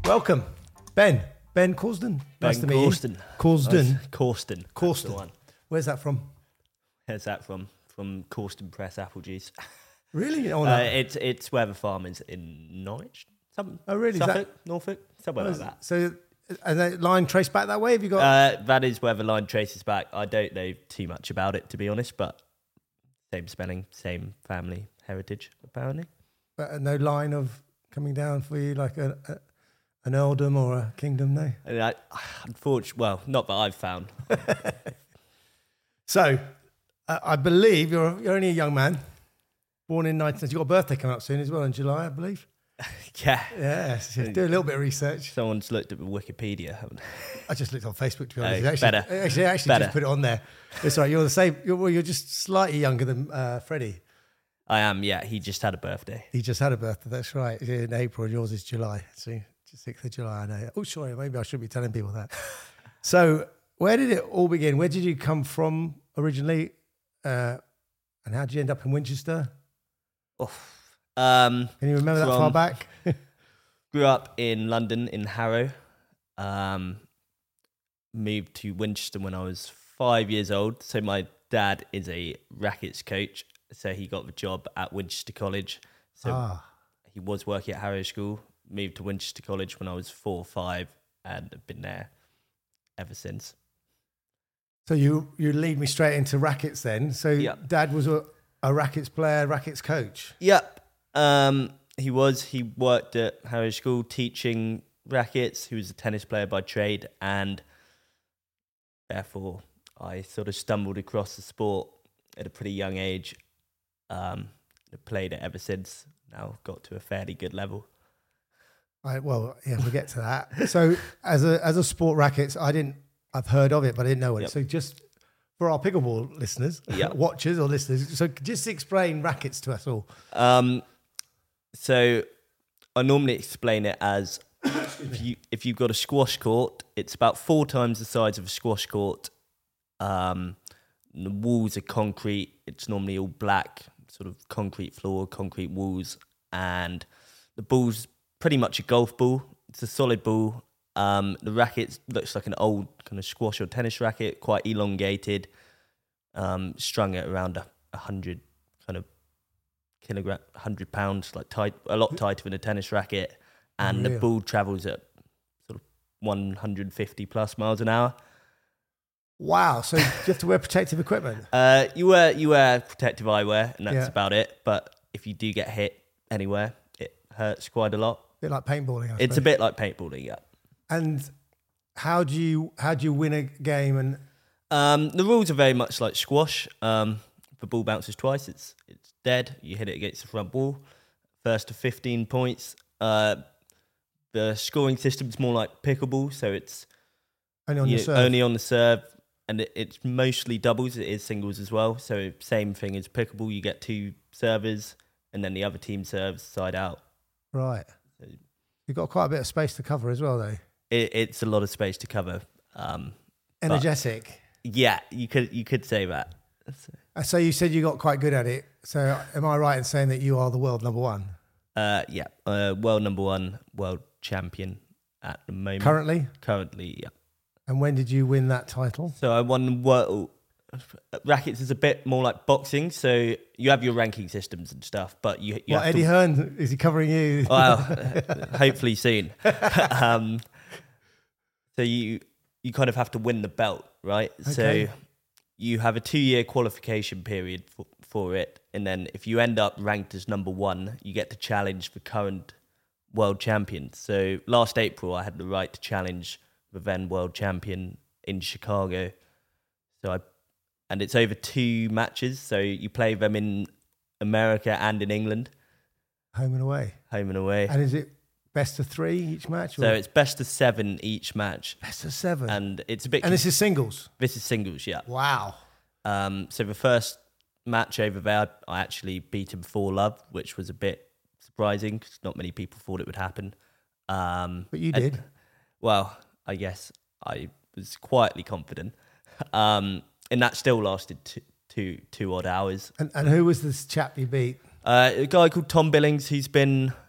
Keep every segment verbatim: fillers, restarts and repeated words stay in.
Welcome, Ben. Ben Corsden. Nice Ben to meet Corsden. you. Corsden. Nice. Corsden. Corsden. That's the one. Where's that from? Where's that from? From Corsden Press Apple Juice. Really? Oh, no. Uh, it's it's where the farm is in Norwich. Some, Oh, really? Is Suffolk, that- Norfolk, somewhere Oh, like is- that. So, are that line traced back that way? Have you got? Uh, that is where the line traces back. I don't know too much about it, to be honest, but same spelling, same family heritage, apparently. But no line of coming down for you, like a, a an earldom or a kingdom, no. And I, unfortunately, well, not that I've found. So, uh, I believe you're you're only a young man, born in nineteen. You got a birthday coming up soon as well in July, I believe. Yeah. Yes, do a little bit of research. Someone's looked at the Wikipedia, haven't I just looked on Facebook to be Oh, honest. actually, better. Actually, I actually Better. just put it on there. It's all right. You're the same. You're, well, you're just slightly younger than uh, Freddie. I am, yeah. He just had a birthday. He just had a birthday. That's right. In April, and yours is July. See, sixth of July. I know. Oh, sorry. Maybe I should be telling people that. So, where did it all begin? Where did you come from originally? Uh, and how did you end up in Winchester? Oh. Um, Can you remember that far From- back? Grew up in London, in Harrow. Um, moved to Winchester when I was five years old. So my dad is a rackets coach. So he got the job at Winchester College. So ah, he was working at Harrow School. Moved to Winchester College when I was four or five and have been there ever since. so you you lead me straight into rackets then. So Yep. Dad was a, a rackets player, rackets coach. Yep. Um, he was. He worked at Harrow School teaching rackets. He was a tennis player by trade, and therefore I sort of stumbled across the sport at a pretty young age. Um, I've played it ever since. Now got to a fairly good level. I, well, yeah, we'll get to that. So, as a as a sport rackets, I didn't. I've heard of it, but I didn't know it. Yep. So, just for our pickleball listeners, Yep. watchers or listeners, so just explain rackets to us all. Um, so I normally explain it as if you if you've got a squash court, it's about four times the size of a squash court. Um, the walls are concrete. It's normally all black, sort of concrete floor, concrete walls, and the ball's pretty much a golf ball. It's a solid ball. Um, the racket looks like an old kind of squash or tennis racket, quite elongated, um, strung at around a, a hundred kind of kilogram, hundred pounds, like tight, a lot tighter than a tennis racket, and Unreal. the ball travels at sort of one hundred fifty plus miles an hour. Wow! So you have to wear protective equipment. Uh, you wear you wear protective eyewear, and that's Yeah. about it. But if you do get hit anywhere, it hurts quite a lot. A bit like paintballing. I It's a suppose. bit like paintballing, yeah. And how do you how do you win a game? And Um, the rules are very much like squash. Um, if the ball bounces twice, it's it's dead. You hit it against the front wall. First to fifteen points. Uh, the scoring system's more like pickleball, so it's only on you- your serve. only on the serve, and it, it's mostly doubles. It is singles as well. So same thing as pickleball. You get two servers, and then the other team serves side out. Right. You've got quite a bit of space to cover as well, though. It, it's a lot of space to cover. Um, But- Energetic. yeah, you could you could say that. Uh, So you said you got quite good at it. So am I right in saying that you are the world number one Uh, yeah, uh, world number one, world champion at the moment. currently? Currently, yeah. And when did you win that title? So I won world rackets is a bit more like boxing. So you have your ranking systems and stuff, but you, you What, have Eddie to. Hearn, is he covering you? Well, hopefully soon. um, so you you kind of have to win the belt, right? Okay. So you have a two-year qualification period for, for it, and then if you end up ranked as number one, you get to challenge the current world champion. So last April, I had the right to challenge the then world champion in Chicago. So I, and it's over two matches. So you play them in America and in England, Home and away. home and away. And is it best of three each match? So or it's best of seven each match, best of seven. And, and it's a bit. this is singles. this is singles, yeah. Wow. Um, so the first match over there, I actually beat him four love, which was a bit surprising because not many people thought it would happen. Um, But you and- did. well, I guess I was quietly confident, um, and that still lasted two, two, two odd hours. And, and who was this chap you beat? Uh, a guy called Tom Billings, who's been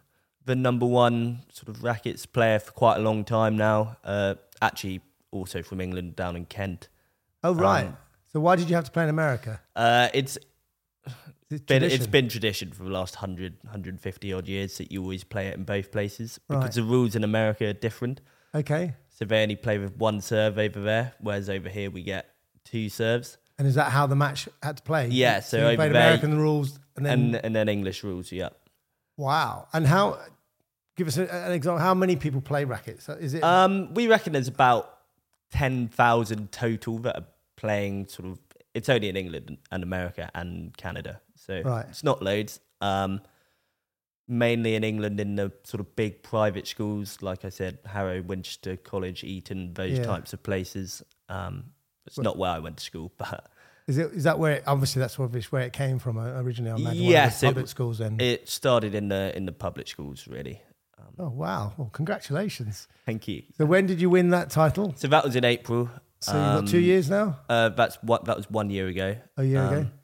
the number one sort of rackets player for quite a long time now. Uh, actually, also from England, down in Kent. Oh, right. Um, so why did you have to play in America? Uh, it's Is it been tradition? it's been tradition for the last one hundred, one hundred fifty odd years that you always play it in both places because Right. the rules in America are different. Okay. So they only play with one serve over there, whereas over here we get two serves. And is that how the match had to play? Yeah, so you over played there- American rules and then And and then English rules, yeah. wow. And how? Give us a- an example. How many people play rackets? Is it? Um, we reckon there's about ten thousand total that are playing sort of, it's only in England and America and Canada. So Right. it's not loads. Um, mainly in England in the sort of big private schools, like I said, Harrow, Winchester College, Eton, those Yeah. types of places. Um, it's Well- not where I went to school, but Is it? Is that where? It, obviously, that's obviously where it came from uh, originally. I imagine. Yes, one it of the public w- schools. Then. it started in the in the public schools, really. Um, oh wow! Well, congratulations. Thank you. So when did you win that title? So that was in April. So you've got two Um, years now. Uh, that's what that was one year ago. A year Um, ago.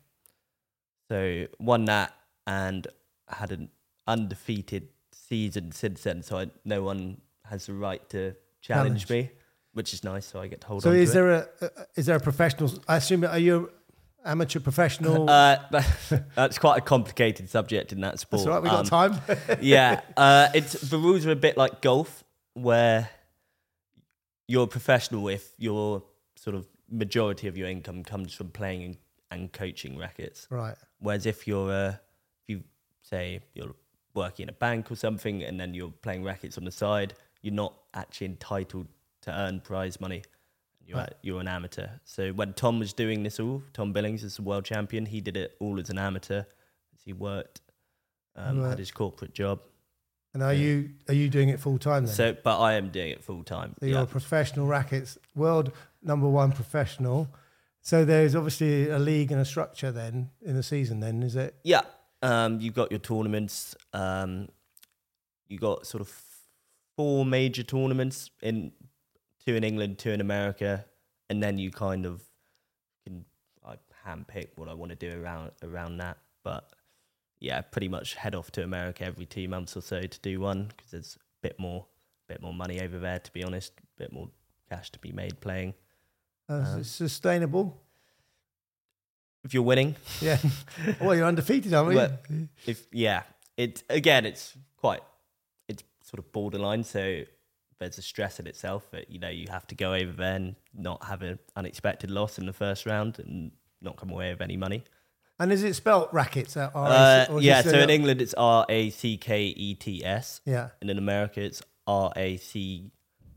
So won that and had an undefeated season since then. So I, no one has the right to challenge, Challenge. me, which is nice. So I get to hold So on is to it. there a uh, is there a professional? I assume are you amateur professional? Uh, that's quite a complicated subject in that sport. That's all right. We got Um, time. yeah, uh, it's the rules are a bit like golf, where you're a professional if your sort of majority of your income comes from playing and, and coaching rackets. Right. Whereas if you're, uh, if you say you're working in a bank or something, and then you're playing rackets on the side, you're not actually entitled to earn prize money. You're Right. a- you're an amateur. So when Tom was doing this all, Tom Billings is the world champion. He did it all as an amateur. As he worked, um, Right. had his corporate job. And are you are you doing it full time then? So, but I am doing it full time. So you're Yeah. a professional rackets world number one professional. So there's obviously a league and a structure then in the season. Then is it? Yeah. Um, you've got your tournaments. Um, you got sort of four major tournaments in two in England, two in America, and then you kind of can I handpick what I want to do around around that. But yeah, pretty much head off to America every two months or so to do one because there's a bit more, bit more money over there. To be honest, a bit more cash to be made playing. Uh, Um, sustainable. If you're winning, Yeah. Well, you're undefeated, aren't we? Well, if yeah, it again, it's quite, it's sort of borderline. So there's a stress in itself that you know you have to go over there and not have an unexpected loss in the first round and not come away with any money. And is it spelt rackets? Uh, R A C, Uh, or is yeah, it so still- in England it's R A C K E T S, Yeah. and in America it's R A C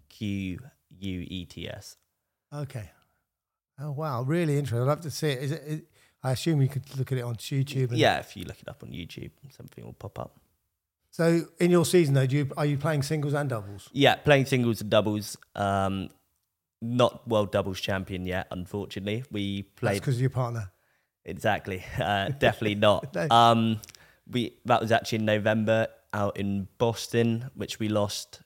Q U E T S. Okay. Oh wow, really interesting. I'd love to see it. Is it? Is, I assume you could look at it on YouTube. And, Yeah, if you look it up on YouTube, something will pop up. So in your season though, do you are you playing singles and doubles? Yeah, playing singles and doubles. Um, not world doubles champion yet, unfortunately. We That's played because of your partner. exactly, uh, definitely not. No. Um, we that was actually in November out in Boston, which we lost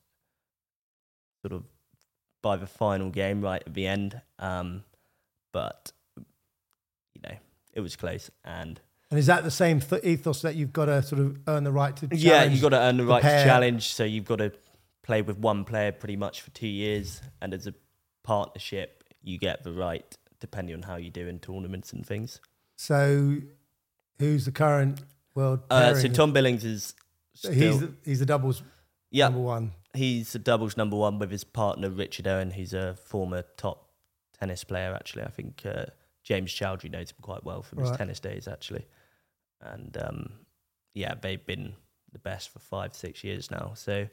sort of by the final game right at the end. Um, but you know, it was close, and And is that the same th- ethos that you've got to sort of earn the right to? Challenge yeah, you've got to earn the right pair? to challenge. So you've got to play with one player pretty much for two years, and as a partnership, you get the right depending on how you do in tournaments and things. So, who's the current world? Uh, so pairing? Tom Billings is still, he's the, he's the doubles yeah, number one. he's the doubles number one with his partner Richard Owen, who's a former top tennis player. Actually, I think uh, James Chowdhury knows him quite well from his Right. tennis days. Actually, and um, yeah, they've been the best for five, six years now. So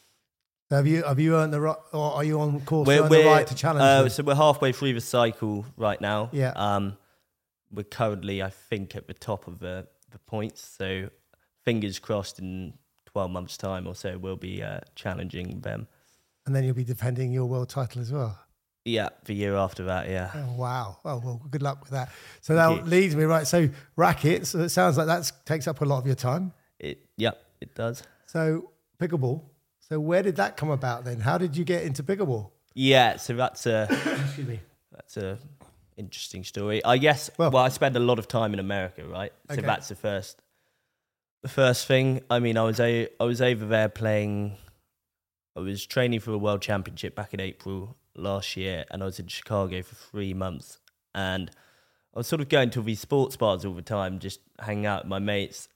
So have you have you earned the right, or are you on course we're, to earn the we're right to challenge? uh, them? so we're halfway through the cycle right now. Yeah. Um, we're currently, I think, at the top of the the points. So fingers crossed, in twelve months' time or so, we'll be uh, challenging them. And then you'll be defending your world title as well. Yeah, the year after that. Yeah. Oh, wow. Oh, well, good luck with that. So Thank that you. leads me right. So rackets, so it sounds like that takes up a lot of your time. It. Yeah, it does. So pickleball. So where did that come about then? How did you get into pickleball? Yeah. So that's a Excuse me. that's a interesting story. I guess. Well- Well, I spend a lot of time in America, right? So Okay. that's the first The first thing, I mean, I was a, I was over there playing. I was training for a world championship back in April last year, and I was in Chicago for three months. And I was sort of going to these sports bars all the time, just hanging out with my mates,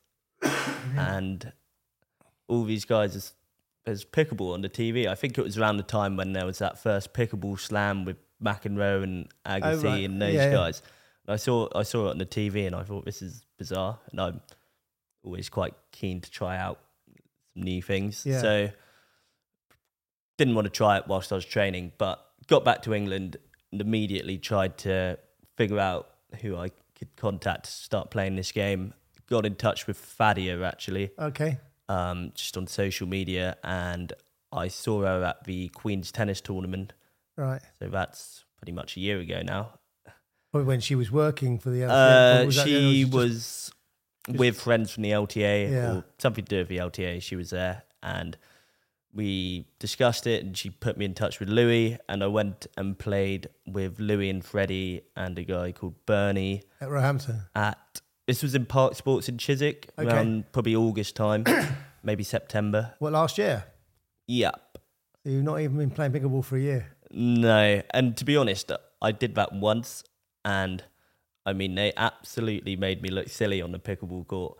and all these guys. There's, there's pickleball on the T V. I think it was around the time when there was that first pickleball slam with McEnroe and Agassi Oh, right. and those Yeah, yeah. guys. And I saw I saw it on the T V, and I thought, this is bizarre. And I'm always quite keen to try out some new things. Yeah. So didn't want to try it whilst I was training, but got back to England and immediately tried to figure out who I could contact to start playing this game. Got in touch with Fadia, actually, Okay. um, just on social media, and I saw her at the Queen's Tennis Tournament. Right. So that's pretty much a year ago now. Probably when she was working for the L T A. Uh, or was that then, or she just- was with friends from the L T A, Yeah. or something to do with the L T A. She was there, and we discussed it, and she put me in touch with Louis, and I went and played with Louis and Freddie and a guy called Bernie at Roehampton. at, this was in Park Sports in Chiswick, Okay. around probably August time, maybe September. What, last year? Yep. So you've not even been playing pickleball for a year. No, and to be honest, I did that once, and I mean, they absolutely made me look silly on the pickleball court,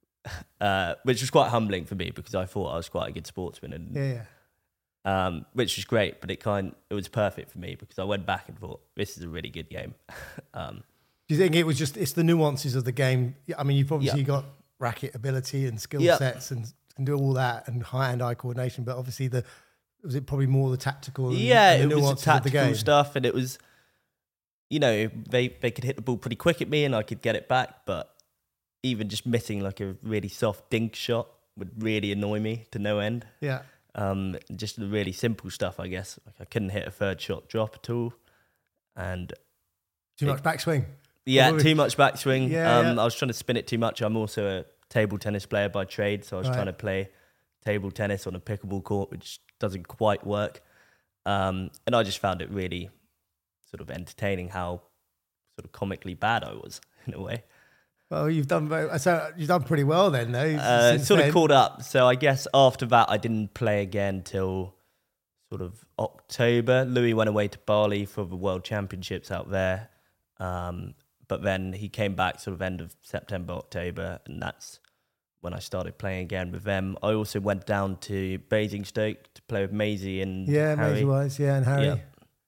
uh, which was quite humbling for me because I thought I was quite a good sportsman, and Yeah, yeah. um, which was great. But it kind, it was perfect for me because I went back and thought, this is a really good game. um, Do you think it was just, it's the nuances of the game? I mean, you've obviously Yeah. got racket ability and skill Yeah. sets and can do all that and high-hand eye coordination, but obviously the, was it probably more the tactical and, yeah, and the it was the nuances of the tactical game? stuff, and it was, you know, they they could hit the ball pretty quick at me, and I could get it back, but even just missing like a really soft dink shot would really annoy me to no end. Yeah. Um, just the really simple stuff, I guess. Like I couldn't hit a third shot drop at all, and Too It- much backswing. yeah, Probably. too much backswing. Yeah, um, yeah. I was trying to spin it too much. I'm also a table tennis player by trade, so I was Right. trying to play table tennis on a pickleball court, which doesn't quite work. Um, and I just found it really sort of entertaining how sort of comically bad I was in a way. Well, you've done very, so you've done pretty well then, though. Uh, since sort then. of caught up. So I guess after that, I didn't play again till sort of October. Louis went away to Bali for the World Championships out there. Um, but then he came back sort of end of September, October, and that's when I started playing again with them. I also went down to Basingstoke to play with Maisie and Yeah, Harry. Maisie Wise, yeah, and Harry. Yeah.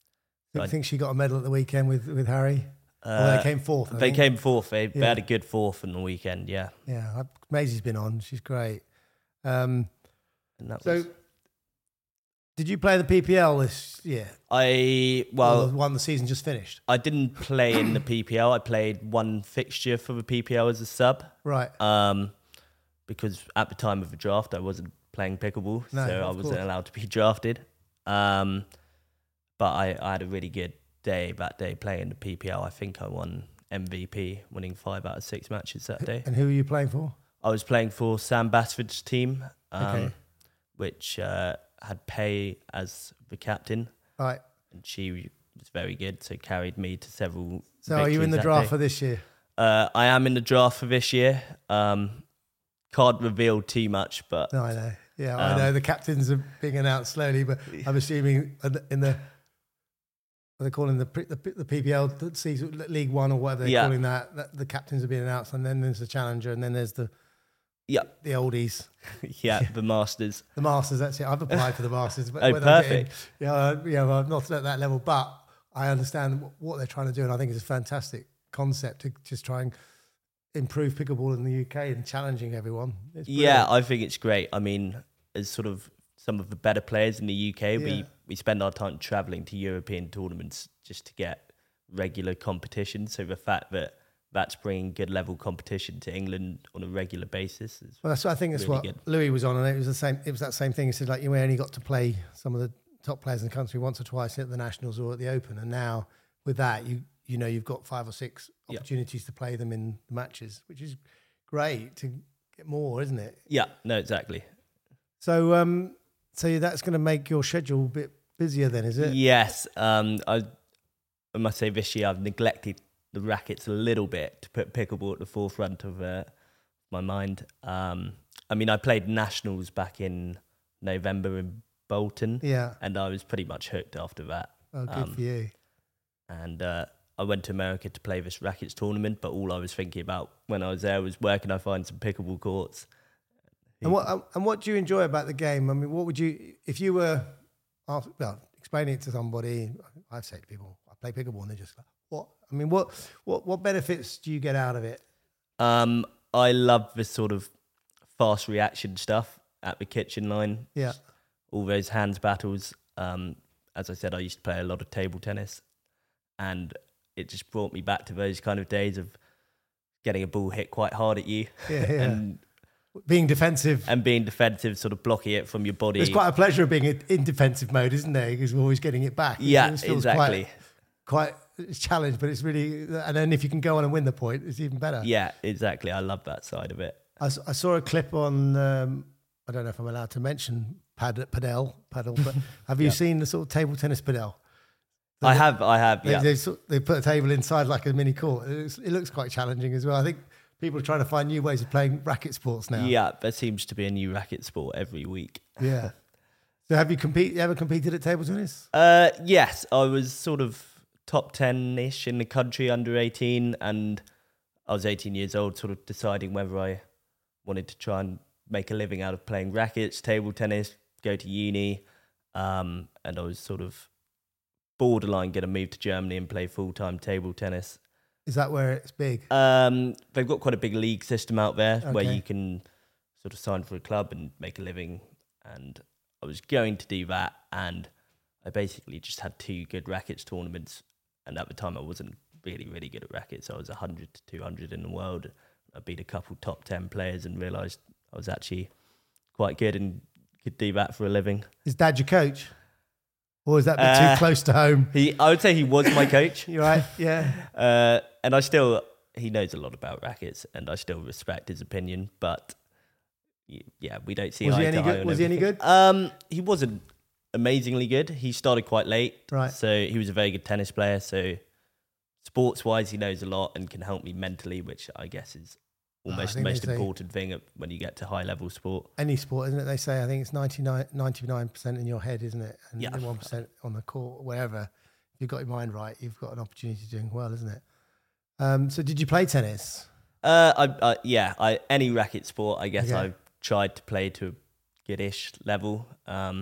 I I- think she got a medal at the weekend with, with Harry. Uh, well, they came fourth. I They think. came fourth. They, they Yeah. had a good fourth on the weekend, yeah. Yeah, I- Maisie's been on. She's great. Um, And that so, was, did you play the P P L this year? I Or well, the one the season just finished. I didn't play in the P P L. I played one fixture for the P P L as a sub. Right. Um, because at the time of the draft, I wasn't playing pickleball, No, so I of wasn't course. allowed to be drafted. Um, but I, I had a really good day that day playing the P P L. I think I won M V P, winning five out of six matches that day. And who are you playing for? I was playing for Sam Basford's team, um, Okay. which uh, had Pay as the captain, Right. and she was very good, so carried me to several. So are you in victories the that draft day. for this year? Uh, I am in the draft for this year. Um, can't reveal too much, but No, I know. Yeah, I Um, know. The captains are being announced slowly, but I'm assuming in the, in the what they're calling the P- the, P- the P P L the season, League One or whatever they're Yeah. calling that, that, the captains are being announced, and then there's the challenger, and then there's the yeah, the oldies, yeah, the Masters. the masters. That's it. I've applied for the masters, but Oh, whether I get in- perfect. yeah, uh, yeah, well, not at that level, but I understand what- what they're trying to do, and I think it's a fantastic concept to just try and improve pickleball in the U K and challenging everyone. It's Yeah, brilliant. I think it's great. I mean, as sort of some of the better players in the U K, Yeah. we, we spend our time travelling to European tournaments just to get regular competition. So the fact that that's bringing good level competition to England on a regular basis is Well, that's I think that's really what good. Louis was on, and it was the same. It was that same thing. He said like you only got to play some of the top players in the country once or twice at the nationals or at the Open, and now with that, you you know you've got five or six Yeah. opportunities to play them in the matches, which is great to get more, isn't it? yeah, no, exactly. So, um, so that's going to make your schedule a bit busier, then, is it? Yes, um, I, I must say this year I've neglected the rackets a little bit to put pickleball at the forefront of uh, my mind. Um, I mean, I played nationals back in November in Bolton, Yeah. and I was pretty much hooked after that. Oh, good Um, for you. And uh, I went to America to play this rackets tournament, but all I was thinking about when I was there was where can I find some pickleball courts. And what and what do you enjoy about the game? I mean, what would you if you were, asked- well, explaining it to somebody? I've said to people, I play pickleball, and they're just like, what? I mean, what what what benefits do you get out of it? Um, I love the sort of fast reaction stuff at the kitchen line. Yeah. All those hands battles. Um, as I said, I used to play a lot of table tennis, and it just brought me back to those kind of days of getting a ball hit quite hard at you Yeah, yeah. and Being defensive. and being defensive, sort of blocking it from your body. There's quite a pleasure of being in in defensive mode, isn't there? Because we're always getting it back. It yeah, always feels exactly. Quite, quite it's a challenge, but it's really. And then if you can go on and win the point, it's even better. Yeah, exactly. I love that side of it. I, s- I saw a clip on. Um, I don't know if I'm allowed to mention pad, padel, paddle, but have you Yeah. seen the sort of table tennis padel? I have, I have, They, yeah. they, sort- they put a table inside like a mini court. It looks, it looks quite challenging as well. I think people are trying to find new ways of playing racket sports now. Yeah, there seems to be a new racket sport every week. Yeah. So have you compete? You ever competed at table tennis? Uh, yes, I was sort of top ten-ish in the country under eighteen, and I was eighteen years old, sort of deciding whether I wanted to try and make a living out of playing rackets, table tennis, go to uni, um, and I was sort of borderline going to move to Germany and play full-time table tennis. Is that where it's big? Um, they've got quite a big league system out there where Okay. you can sort of sign for a club and make a living. And I was going to do that, and I basically just had two good rackets tournaments. And at the time, I wasn't really, really good at rackets. I was one hundred to two hundred in the world. I beat a couple top ten players and realised I was actually quite good and could do that for a living. Is Dad your coach? Or is that a bit Uh, too close to home? He, I would say he was my coach. You're right. Yeah. Uh, and I still, he knows a lot about rackets, and I still respect his opinion. But y- yeah, we don't see Was eye he any to eye good? on Was he any everything. good? Um, he wasn't amazingly good. He started quite late, Right. so he was a very good tennis player. So sports-wise, he knows a lot and can help me mentally, which I guess is Oh, I almost the think they most say- important thing at- when you get to high-level sport. Any sport, isn't it? They say I think it's ninety-nine, ninety-nine percent in your head, isn't it? And Yeah. one percent on the court, wherever. If you've got your mind right, you've got an opportunity of doing well, isn't it? Um, so did you play tennis? Uh, I, I yeah, I any racket sport, I guess Okay. I've tried to play to a goodish level. Um,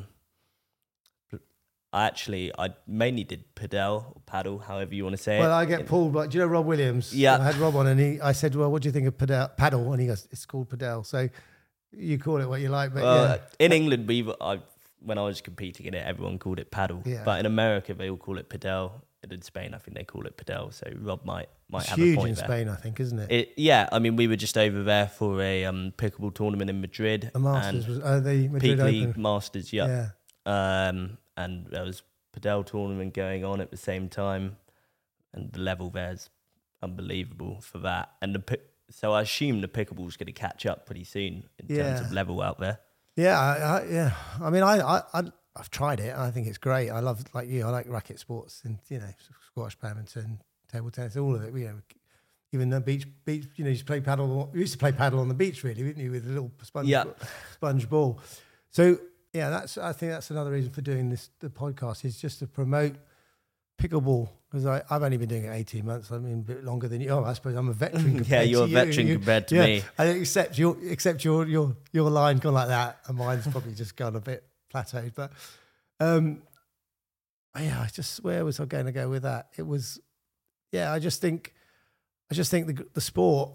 I actually, I mainly did padel or paddle, however you want to say Well, it. I get pulled by, do you know Rob Williams? Yeah. I had Rob on and he, I said, well, what do you think of padel? paddle? And he goes, it's called padel. So you call it what you like, but Well, yeah. in England, we I when I was competing in it, everyone called it paddle. Yeah. But in America, they all call it padel. And in Spain, I think they call it padel. So Rob might might It's have huge a point in there. Spain, I think, isn't it? It, yeah, I mean, we were just over there for a um, pickleball tournament in Madrid. the Masters and was, uh, the Madrid Peak League Open. Masters, yeah. Yeah. Um, and there was padel tournament going on at the same time, and the level there's unbelievable for that. And the pi- so I assume the pickleball's going to catch up pretty soon in terms Yeah. of level out there. Yeah, I, I, yeah. I mean, I, I, I, I've tried it. I think it's great. I love, like you, I like racket sports and you know, squash, badminton, table tennis, all of it. You know, even the beach, beach. You know, you used to play paddle. You used to play paddle on the beach, really, didn't you, with a little sponge, Yeah. sponge ball. So yeah, that's. I think that's another reason for doing this. The podcast is just to promote pickleball because I've only been doing it eighteen months. I mean, a bit longer than you. Oh, I suppose I'm a veteran. Yeah, compared you're to a you. veteran You- compared to yeah, me. I accept your except your your your line gone like that, and mine's probably just gone a bit plateaued. But um, yeah, I just where was I going to go with that? It was, yeah, I just think, I just think the the sport.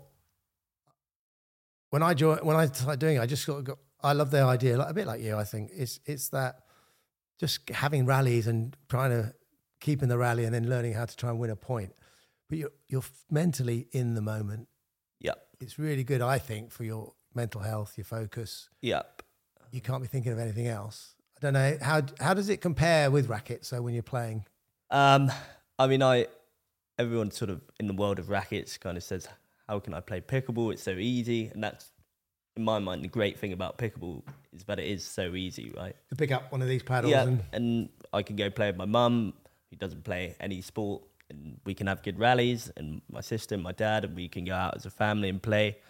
When I joined, when I started doing it, I just sort of got. I love the idea, like a bit like you. I think it's it's that just having rallies and trying to keep in the rally and then learning how to try and win a point. But you're you're mentally in the moment. Yeah, It's really good, I think, for your mental health, your focus. yeah. You can't be thinking of anything else. I don't know how how does it compare with racket? So when you're playing, Um, I mean, I everyone sort of in the world of rackets kind of says, "How can I play pickleball? It's so easy," and that's in my mind the great thing about pickleball is that it is so easy, right? to pick up one of these paddles Yeah, and and I can go play with my mum, who doesn't play any sport, and we can have good rallies, and my sister and my dad, and we can go out as a family and play.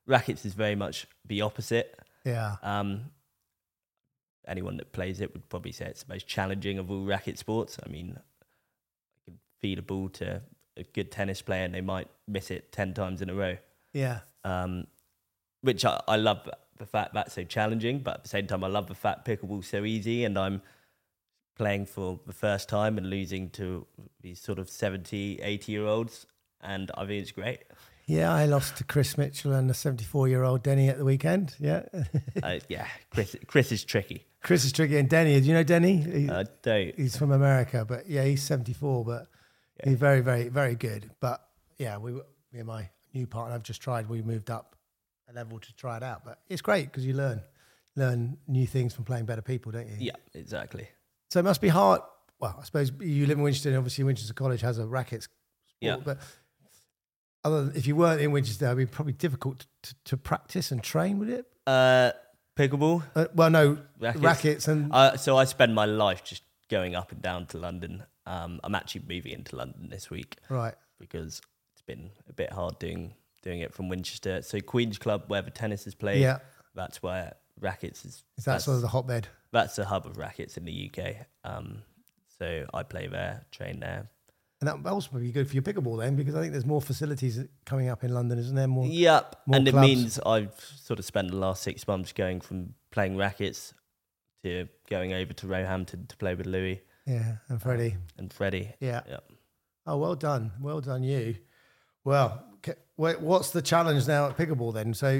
rackets is very much the opposite. Yeah. Um, anyone that plays it would probably say it's the most challenging of all racket sports. I mean, you can feed a ball to a good tennis player and they might miss it ten times in a row. Yeah. Um, which I, I love the fact that's so challenging, but at the same time, I love the fact pickleball's so easy and I'm playing for the first time and losing to these sort of seventy, eighty year olds. And I think it's great. Yeah, I lost to Chris Mitchell and a seventy-four-year-old Denny at the weekend. Yeah. uh, yeah, Chris, Chris is tricky. Chris is tricky. And Denny, do you know Denny? He, I don't. He's from America, but yeah, he's seventy-four, but Yeah. he's very, very, very good. But yeah, we, me and my new partner, I've just tried, we moved up a level to try it out. But it's great because you learn, learn new things from playing better people, don't you? Yeah, exactly. So it must be hard. Well, I suppose you live in Winchester, and obviously Winchester College has a racket sport, Yeah. but other than, if you weren't in Winchester, it'd be probably difficult to, to practice and train, would it? Uh, pickleball. Uh, well, no, Rackets. rackets and Uh, so I spend my life just going up and down to London. Um, I'm actually moving into London this week right. because it's been a bit hard doing doing it from Winchester. So Queen's Club, where the tennis is played, Yeah, that's where rackets is. is that that's, sort of the hotbed? that's the hub of rackets in the U K. Um, so I play there, train there. And that also would be good for your pickleball then, because I think there's more facilities coming up in London, isn't there? More. Yep, more and clubs. it means I've sort of spent the last six months going from playing rackets to going over to Roehampton to play with Louis Yeah, and Freddie. and Freddie. Yeah. Yeah. Oh, well done. Well done, you. Well, ca- wait, what's the challenge now at pickleball then? So,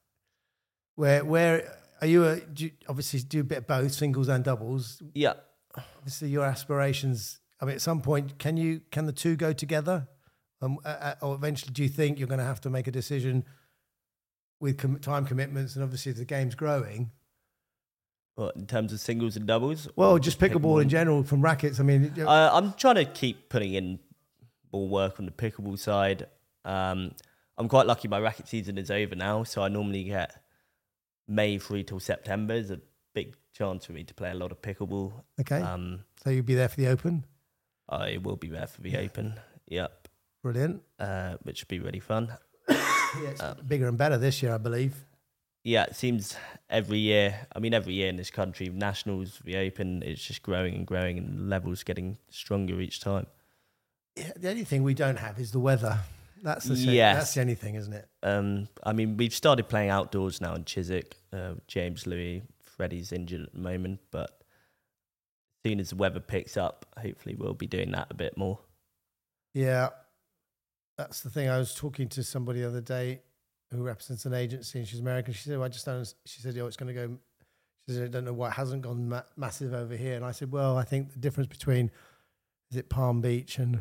where where are you? A, do you obviously do a bit of both, singles and doubles. Yeah. Obviously, your aspirations. I mean, at some point, can you can the two go together? Um, uh, or eventually, do you think you're going to have to make a decision with com- time commitments? And obviously, if the game's growing. What, in terms of singles and doubles? Well, just pickleball in general from rackets. I mean, you- Uh, I'm trying to keep putting in more work on the pickleball side. Um, I'm quite lucky my racket season is over now, so I normally get May through till September is a big chance for me to play a lot of pickleball. okay. Um, So you'll be there for the Open. I will be there for the Open. Yep. Brilliant. Uh, which would be really fun. Yeah, it's Um, bigger and better this year, I believe. Yeah, it seems every year, I mean, every year in this country, Nationals, the Open, it's just growing and growing and the levels getting stronger each time. Yeah, the only thing we don't have is the weather. That's the shame. Yes. That's the only thing, isn't it? Um, I mean, we've started playing outdoors now in Chiswick. Uh, James Louis, Freddie's injured at the moment, but as soon as the weather picks up, hopefully we'll be doing that a bit more. Yeah, that's the thing. I was talking to somebody the other day who represents an agency, and she's American. She said, well, "I just don't." She said, "Oh, it's going to go." She said, "I don't know why it hasn't gone ma- massive over here." And I said, "Well, I think the difference between is it Palm Beach and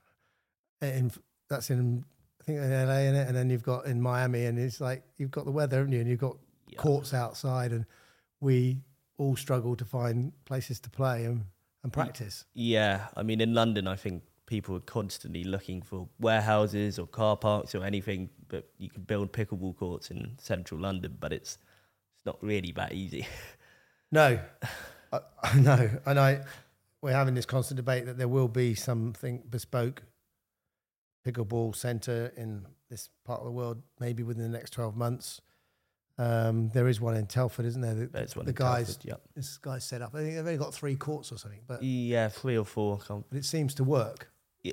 in that's in I think in L A in it, and then you've got in Miami, and it's like you've got the weather, haven't you? And you've got Yeah. courts outside, and we all struggle to find places to play and, and practice. Yeah, I mean, in London, I think people are constantly looking for warehouses or car parks or anything, but you can build pickleball courts in central London, but it's it's not really that easy. No, I, I know, and I we're having this constant debate that there will be something bespoke pickleball centre in this part of the world, maybe within the next twelve months. Um, there is one in Telford, isn't there? The, There's one the in guys, Telford, yep. this guy's set up. I think they've only got three courts or something, but, Yeah, three or four. Can't, but it seems to work.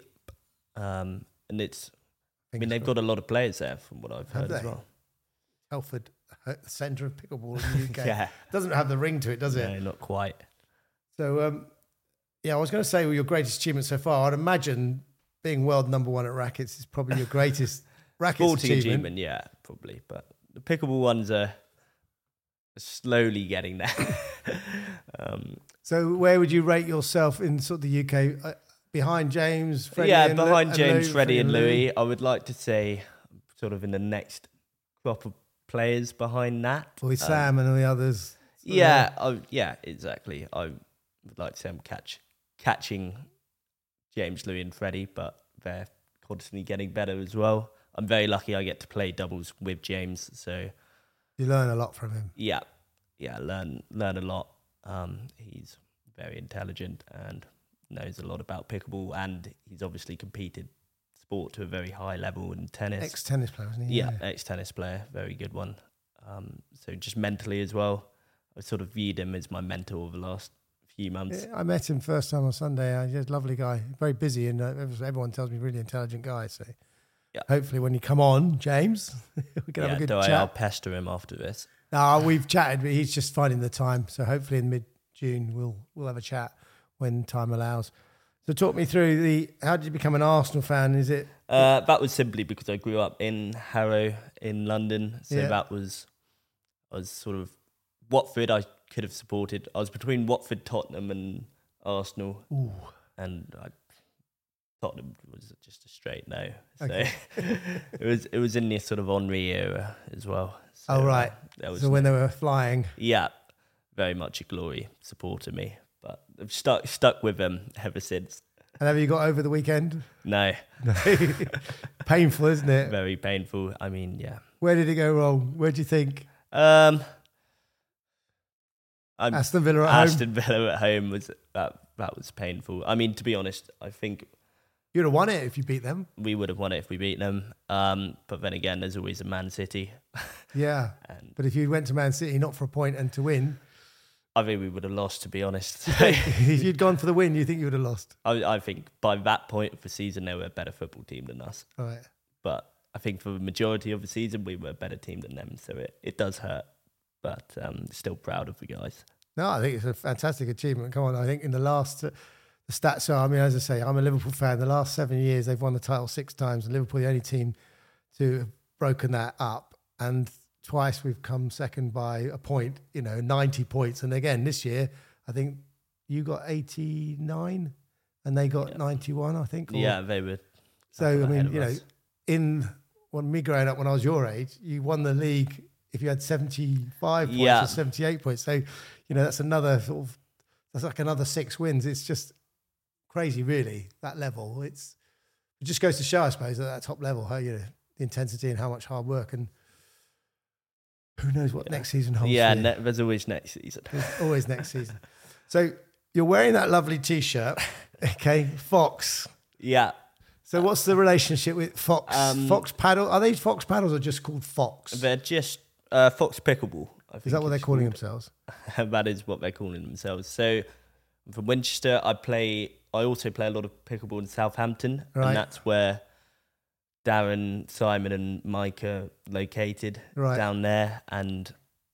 um, and it's, I mean, Fingers they've crossed. got a lot of players there from what I've Have heard as they? well. Telford, uh, the centre of pickleball in the U K. Yeah, Doesn't have the ring to it, does it? no, not quite. So, um, yeah, I was going to say well, your greatest achievement so far. I'd imagine being world number one at rackets is probably your greatest rackets Sporting achievement. achievement, yeah, probably. But the pickleball ones are slowly getting there. um, So, where would you rate yourself in sort of the U K? Uh, behind James, Freddie, yeah, and Lou- behind and James, Lou, Freddie, and Louis? Louis, I would like to say sort of in the next crop of players behind that. With Um, Sam and all the others. So, Yeah, I, yeah, exactly. I would like to say I'm catch, catching James, Louis, and Freddie, but they're constantly getting better as well. I'm very lucky I get to play doubles with James, so You learn a lot from him. yeah, yeah, learn learn a lot. Um, he's very intelligent and knows a lot about pickleball, and he's obviously competed sport to a very high level in tennis. Ex-tennis player, wasn't he? Yeah, ex-tennis player, very good one. Um, so just mentally as well, I sort of viewed him as my mentor over the last few months. Yeah, I met him first time on Sunday. Uh, he's a lovely guy, very busy, and uh, everyone tells me really intelligent guy. So Yeah. hopefully when you come on, James, we can yeah, have a good though I- chat. I'll pester him after this. No, we've chatted, but he's just finding the time. So hopefully in mid-June we'll we'll have a chat when time allows. So talk me through the how did you become an Arsenal fan? Is it Uh, that was simply because I grew up in Harrow in London. So Yeah. that was, I was sort of, Watford I could have supported. I was between Watford, Tottenham and Arsenal. Ooh. And I, Tottenham was just a straight no. So Okay. it was it was in this sort of Henry era as well. So, Oh, right. uh, there was So when they were flying, yeah, very much a Glory supporter me. But I've stuck stuck with them ever since. and have you got over the weekend? No, Painful, isn't it? very painful. I mean, yeah. Where did it go wrong? Where do you think? Um, I'm Aston Villa at home. Aston Villa at home was that that was painful. I mean, to be honest, I think You'd have won it if you beat them. we would have won it if we beat them. Um, but then again, there's always a Man City, Yeah. and But if you went to Man City not for a point and to win, I think we would have lost. To be honest, if you'd gone for the win, you think you would have lost. I, I think by that point of the season, they were a better football team than us. All right. But I think for the majority of the season, we were a better team than them. So it, it does hurt, but um, still proud of the guys. No, I think it's a fantastic achievement. Come on, I think in the last, uh, the stats are, I mean, as I say, I'm a Liverpool fan. The last seven years, they've won the title six times, and Liverpool the only team to have broken that up. And twice we've come second by a point, you know, ninety points. And again, this year, I think you got eighty-nine and they got Yeah. ninety-one, I think. or- Yeah, they were. So, I ahead mean, of you know, us. in when me growing up, when I was your age, you won the league if you had seventy-five points Yeah. or seventy-eight points. So, you know, that's another sort of, that's like another six wins. It's just crazy, really, that level. It's, it just goes to show, I suppose, at that top level, how, you know, the intensity and how much hard work, and who knows what Yeah. next season holds. Yeah, for you. ne- there's always next season. There's always next season. So you're wearing that lovely T-shirt, okay, Fox. Yeah, So what's the relationship with Fox? Um, Fox paddle? Are they Fox paddles or just called Fox? they're just uh, Fox Pickleball. I think Is that what they're it's calling called. themselves? That is what they're calling themselves. So I'm from Winchester. I play. I also play a lot of pickleball in Southampton, Right. and that's where Darren, Simon, and Mike are located Right. down there. And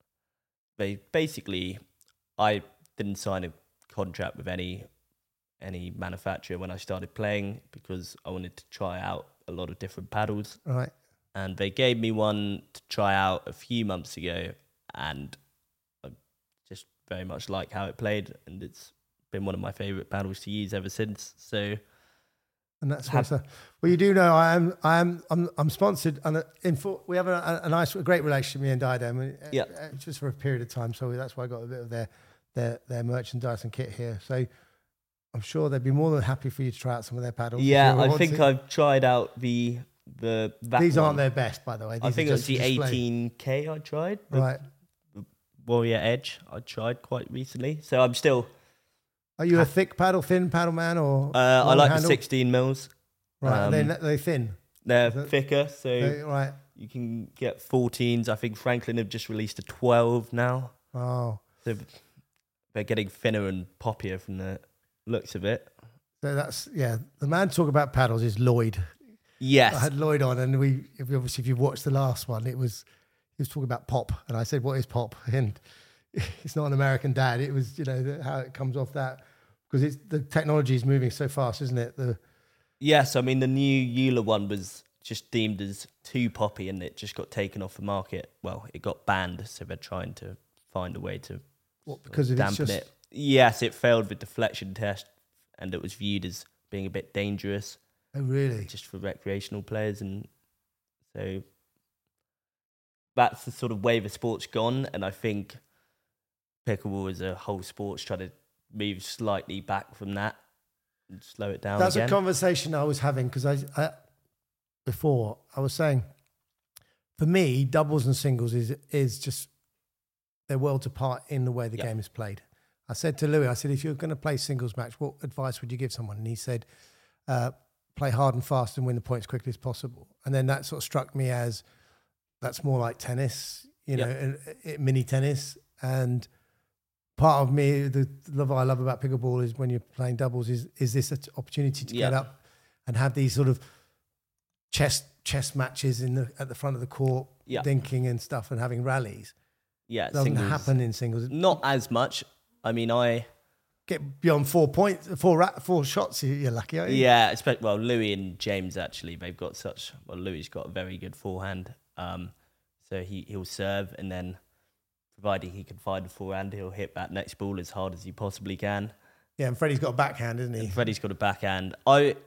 they basically, I didn't sign a contract with any any manufacturer when I started playing because I wanted to try out a lot of different paddles. Right. And they gave me one to try out a few months ago, and I just very much like how it played, and it's been one of my favourite paddles to use ever since. So And that's Have- what's well, you do know I am I am I'm I'm sponsored and in for, we have a, a nice a great relationship, me and Diadem, and, uh, Yeah. uh, just for a period of time. So that's why I got a bit of their their their merchandise and kit here. So I'm sure they'd be more than happy for you to try out some of their paddles. if yeah, you I want think to. I've tried out the the that These aren't one. their best, by the way. I These think are it was just the for display. eighteen K I tried, the Right. Warrior Edge. I tried quite recently, so I'm still. Are you a thick paddle, thin paddle man, or Uh, I long like handle? the sixteen mils. Right, are they um, they thin. They're Is it- thicker, so They- right. you can get fourteens. I think Franklin have just released a twelve now. Oh, So they're getting thinner and poppier from the looks of it. so that's yeah. The man talk about paddles is Lloyd. Yes. I had Lloyd on, and we if you- obviously if you've watched the last one, it was he was talking about pop, and I said, "What is pop?" And it's not an American dad. It was you know the, how it comes off that because it's the technology is moving so fast, isn't it? The Yes, I mean the new Euler one was just deemed as too poppy and it just got taken off the market. Well, it got banned, so they're trying to find a way to what because of it's dampen just it. Yes, it failed the deflection test and it was viewed as being a bit dangerous oh really just for recreational players, and so that's the sort of way the sport's gone, and I think pickleball as a whole sport's trying to move slightly back from that and slow it down that's again. a conversation I was having because I, I before I was saying for me doubles and singles is is just they're worlds apart in the way the Yeah. game is played. I said to Louis, I said, if you're going to play singles match, what advice would you give someone? And he said, uh, play hard and fast and win the points as quickly as possible. And then that sort of struck me as that's more like tennis, you know, Yep. and, and mini tennis. And part of me, the love I love about pickleball is when you're playing doubles is is this an opportunity to Yeah. get up and have these sort of chess chess matches in the at the front of the court, Yeah. dinking and stuff, and having rallies. Yeah, It doesn't singles, happen in singles. not as much. I mean, I Get beyond four points, four ra- four shots, you- you're lucky, aren't you? yeah, especially well, Louis and James actually, they've got such well. Louis got a very good forehand, um, so he he'll serve and then, providing he can find a forehand, he'll hit that next ball as hard as he possibly can. Yeah, and Freddie's got a backhand, isn't he? And Freddie's got a backhand. I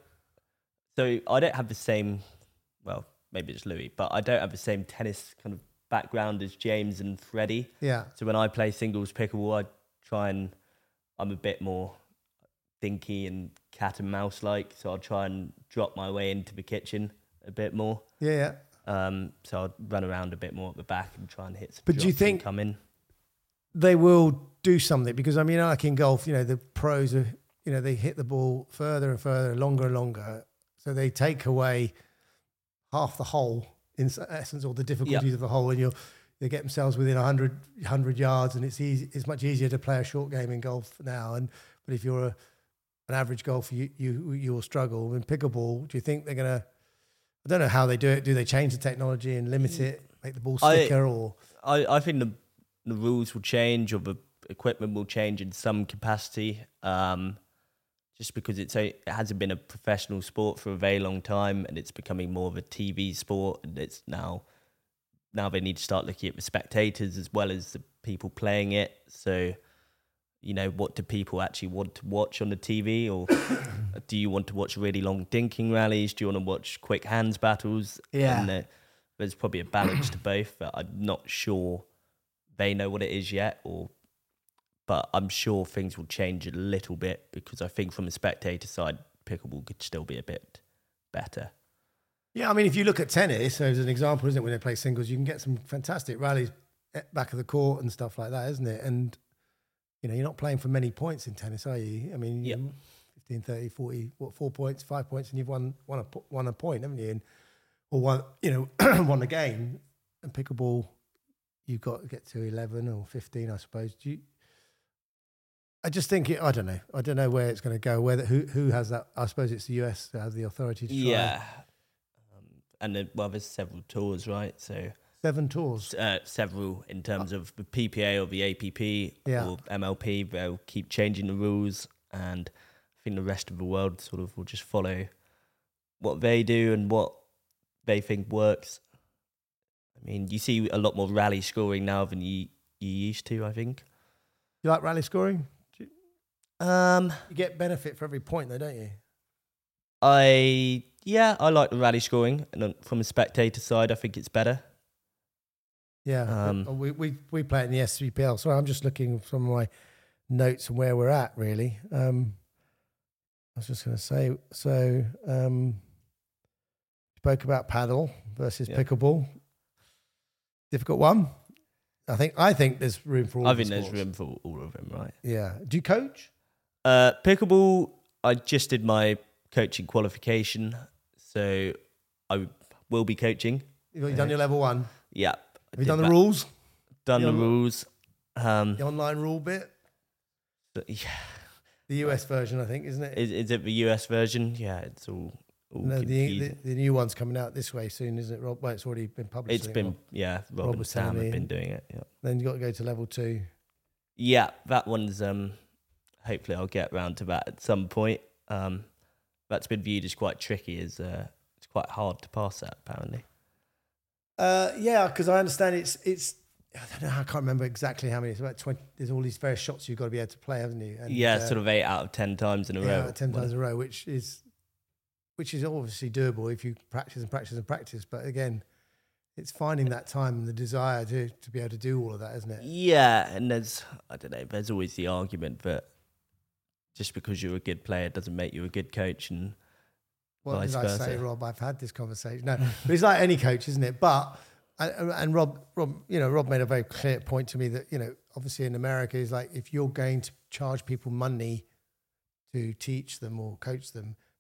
so I don't have the same. Well, maybe it's Louis, but I don't have the same tennis kind of background as James and Freddie. Yeah. So when I play singles pickleball, I try and I'm a bit more dinky and cat and mouse like. So I'll try and drop my way into the kitchen a bit more. Yeah, yeah. Um, so I'll run around a bit more at the back and try and hit some But do you drops and think- come in? They will do something because, I mean, like in golf, you know, the pros are, you know, they hit the ball further and further, longer and longer. So they take away half the hole in essence, or the difficulties Yeah. of the hole, and you'll they get themselves within one hundred, one hundred yards, and it's easy. It's much easier to play a short game in golf now. And but if you're a, an average golfer, you you you will struggle. In pickleball, do you think they're gonna? I don't know how they do it. Do they change the technology and limit it, make the ball I- slicker, or I, I think the the rules will change or the equipment will change in some capacity. Um, just because it's a, it hasn't been a professional sport for a very long time, and it's becoming more of a T V sport, and it's now now they need to start looking at the spectators as well as the people playing it. So, you know, what do people actually want to watch on the T V, or do you want to watch really long dinking rallies? Do you want to watch quick hands battles? Yeah. And, uh, there's probably a balance to both, but I'm not sure they know what it is yet, or but I'm sure things will change a little bit because I think from a spectator side, pickleball could still be a bit better. yeah, I mean, if you look at tennis as an example, isn't it? When they play singles, you can get some fantastic rallies at back of the court and stuff like that, isn't it? And you know, you're not playing for many points in tennis, are you? I mean, Yep. you fifteen, thirty, forty, what, four points, five points, and you've won won a po- won a point, haven't you? And or one, you know, won a game. And pickleball, you've got to get to eleven or fifteen, I suppose. Do you? I just think it, I don't know. I don't know where it's going to go. Whether who who has that? I suppose it's the U S that has the authority to try. Yeah. Um, and then, well, there's several tours, right? So Seven tours. uh, several in terms of the P P A or the A P P Yeah. or M L P. They'll keep changing the rules, and I think the rest of the world sort of will just follow what they do and what they think works. I mean, you see a lot more rally scoring now than you you used to, I think. You like rally scoring? Um, You get benefit for every point, though, don't you? I yeah, I like the rally scoring, and uh, from a spectator side, I think it's better. Yeah. Um, we, we we play it in the S three P L. Sorry, I'm just looking from my notes and where we're at, really. Um, I was just going to say, so um, spoke about paddle versus Yeah. pickleball. Difficult one. I think I think there's room for all I of the think there's sports. room for all of them, right? Yeah. Do you coach? Uh, pickleball, I just did my coaching qualification, so I will be coaching. You've done your level one. Yeah. I Have you did done the that. rules? Done the Yeah. rules. Um, The online rule bit? but yeah. The U S version, I think, isn't it? Is, is it the U S version? Yeah, it's all, all no, the, confusing. the the new one's coming out this way soon, isn't it, Rob? Well, it's already been published. It's I think, been, Rob. yeah, Rob, Rob and was Sam telling have me. been doing it. Yeah. Then you got to go to level two. Yeah, that one's um hopefully I'll get round to that at some point. Um that's been viewed as quite tricky, as uh it's quite hard to pass that apparently. Uh, yeah, because I understand it's it's. I don't know. I can't remember exactly how many. It's about twenty. There's all these various shots you've got to be able to play, haven't you? And, yeah, uh, sort of eight out of ten times in a yeah, row. ten times in a row, which is which is obviously doable if you practice and practice and practice. But again, it's finding that time and the desire to to be able to do all of that, isn't it? Yeah, and there's I don't know, there's always the argument that just because you're a good player doesn't make you a good coach, and What vice did I say, versa. Rob? I've had this conversation. No, but it's like any coach, isn't it? But and, and Rob, Rob, you know, Rob made a very clear point to me that, you know, obviously in America is like if you're going to charge people money to teach them or coach them,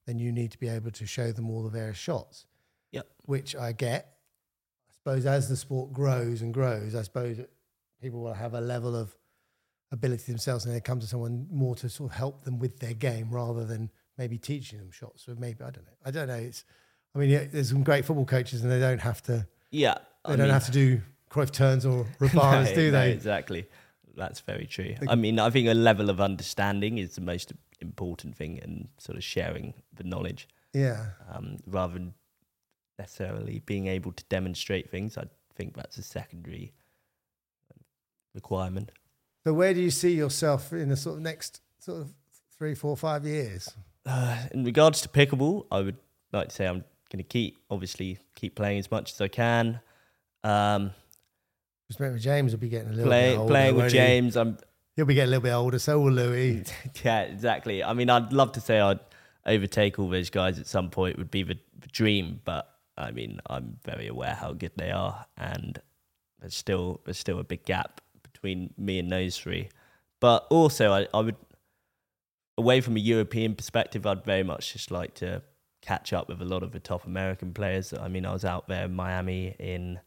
then you need to be able to show them all the various shots. Yep. Which I get. I suppose as the sport grows and grows, I suppose people will have a level of ability themselves, and they come to someone more to sort of help them with their game rather than maybe teaching them shots. So maybe I don't know. I don't know. It's. I mean, yeah, there's some great football coaches, and they don't have to. Yeah. They I don't mean, have to do Cruyff turns or Rabanas, no, do no, they? exactly. That's very true. I mean, I think a level of understanding is the most important thing, and sort of sharing the knowledge, Yeah. um, rather than necessarily being able to demonstrate things. I think that's a secondary requirement. So where do you see yourself in the sort of next sort of three, four, five years? Uh, in regards to pickleball, I would like to say I'm going to keep, obviously, keep playing as much as I can. Um, Just remember, James will be getting a little play, bit older. playing with won't he? James, I'm He'll be getting a little bit older, so will Louis. yeah, exactly. I mean, I'd love to say I'd overtake all those guys at some point, would be the, the dream, but I mean, I'm very aware how good they are, and there's still there's still a big gap between me and those three. But also, I, I would, away from a European perspective, I'd very much just like to catch up with a lot of the top American players. I mean, I was out there in Miami in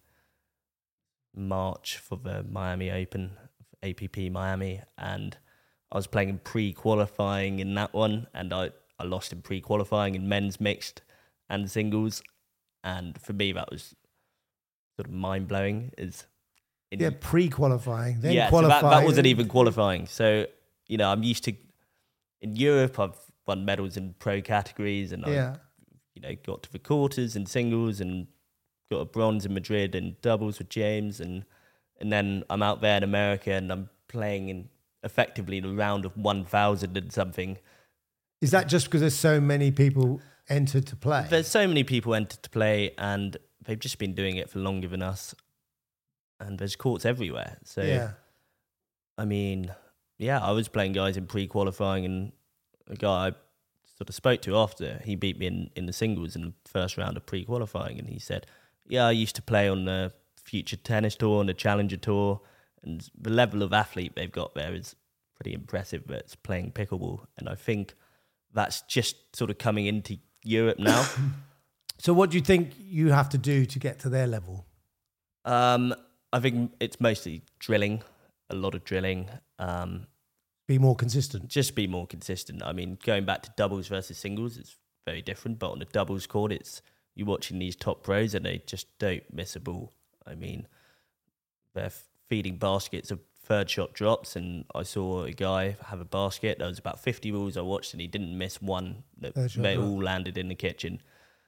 March for the Miami Open, A P P Miami, and I was playing in pre-qualifying in that one, and I, I lost in pre-qualifying in men's mixed and singles, and for me that was sort of mind-blowing. Is in, Yeah, pre-qualifying, then yeah, qualifying. so that, that wasn't even qualifying. So, you know, I'm used to, in Europe, I've won medals in pro categories, and Yeah. I, you know, got to the quarters in singles and got a bronze in Madrid in doubles with James, and and then I'm out there in America and I'm playing in effectively the round of one thousand and something. Is that just because there's so many people entered to play? There's so many people entered to play, and they've just been doing it for longer than us, and there's courts everywhere. So, yeah. I mean, yeah, I was playing guys in pre-qualifying, and a guy I sort of spoke to after, he beat me in, in the singles in the first round of pre-qualifying, and he said, yeah, I used to play on the Future Tennis Tour and the Challenger Tour, and the level of athlete they've got there is pretty impressive, but it's playing pickleball, and I think that's just sort of coming into Europe now. So what do you think you have to do to get to their level? Um, I think it's mostly drilling, a lot of drilling. Um, Be more consistent. just be more consistent. I mean, going back to doubles versus singles, it's very different. But on the doubles court, it's you're watching these top pros and they just don't miss a ball. I mean, they're feeding baskets of third shot drops, and I saw a guy have a basket. There was about fifty balls I watched, and he didn't miss one. Third shot They drop. all landed in the kitchen.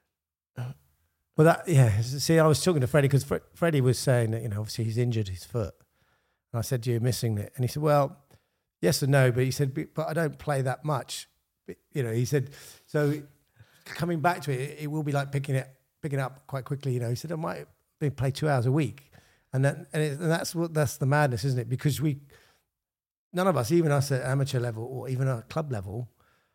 Well, that yeah. See, I was talking to Freddie because Fre- Freddie was saying that, you know, obviously he's injured his foot, and I said, "You're missing it," and he said, "Well, yes and no," but he said, "But but I don't play that much." But, you know, he said, so coming back to it, it will be like picking it picking it up quite quickly. You know, he said, "I might be play two hours a week," and that and, it, and that's what that's the madness, isn't it? Because we, none of us, even us at amateur level or even at club level,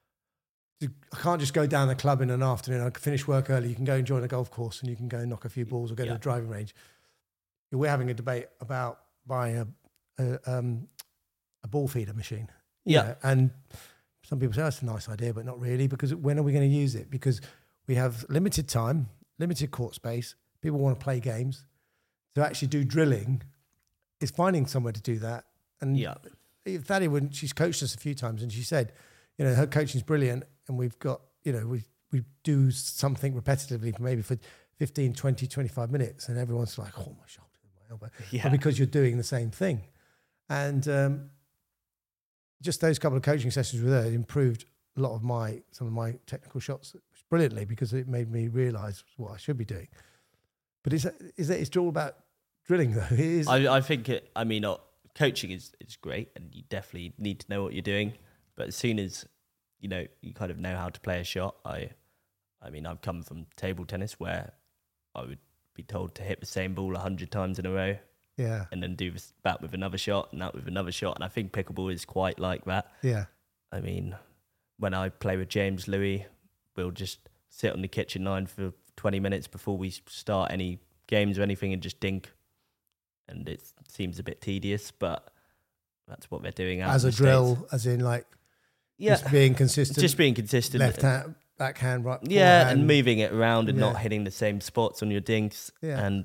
I can't just go down the club in an afternoon. I can finish work early. You can go and join a golf course, and you can go and knock a few balls or go Yeah. to the driving range. We're having a debate about buying a a, um, a ball feeder machine. you Yeah. know, and some people say that's a nice idea, but not really, because when are we going to use it? Because we have limited time, limited court space. People want to play games. To actually do drilling is finding somewhere to do that. And Yeah. Thaddy, when she's coached us a few times, and she said, you know, her coaching's brilliant, and we've got, you know, we we do something repetitively for maybe for fifteen, twenty, twenty-five minutes, and everyone's like, oh, my shoulder, my elbow. Yeah. But because you're doing the same thing. And um, just those couple of coaching sessions with her improved a lot of my, some of my technical shots brilliantly, because it made me realise what I should be doing. But is is it, it's all about drilling, though. It is. I, I think it, I mean, uh, coaching is, is great, and you definitely need to know what you're doing. But as soon as, you know, you kind of know how to play a shot, I I mean, I've come from table tennis where I would be told to hit the same ball a hundred times in a row yeah, and then do this, that with another shot and that with another shot. And I think pickleball is quite like that. yeah. I mean, when I play with James Louis, we'll just sit on the kitchen line for twenty minutes before we start any games or anything and just dink. And it seems a bit tedious, but that's what they're doing out As in a the drill, States. as in like Yeah, just being consistent. just being consistent. left hand, backhand, right? Yeah, forehand. and moving it around and Yeah. not hitting the same spots on your dinks. Yeah. And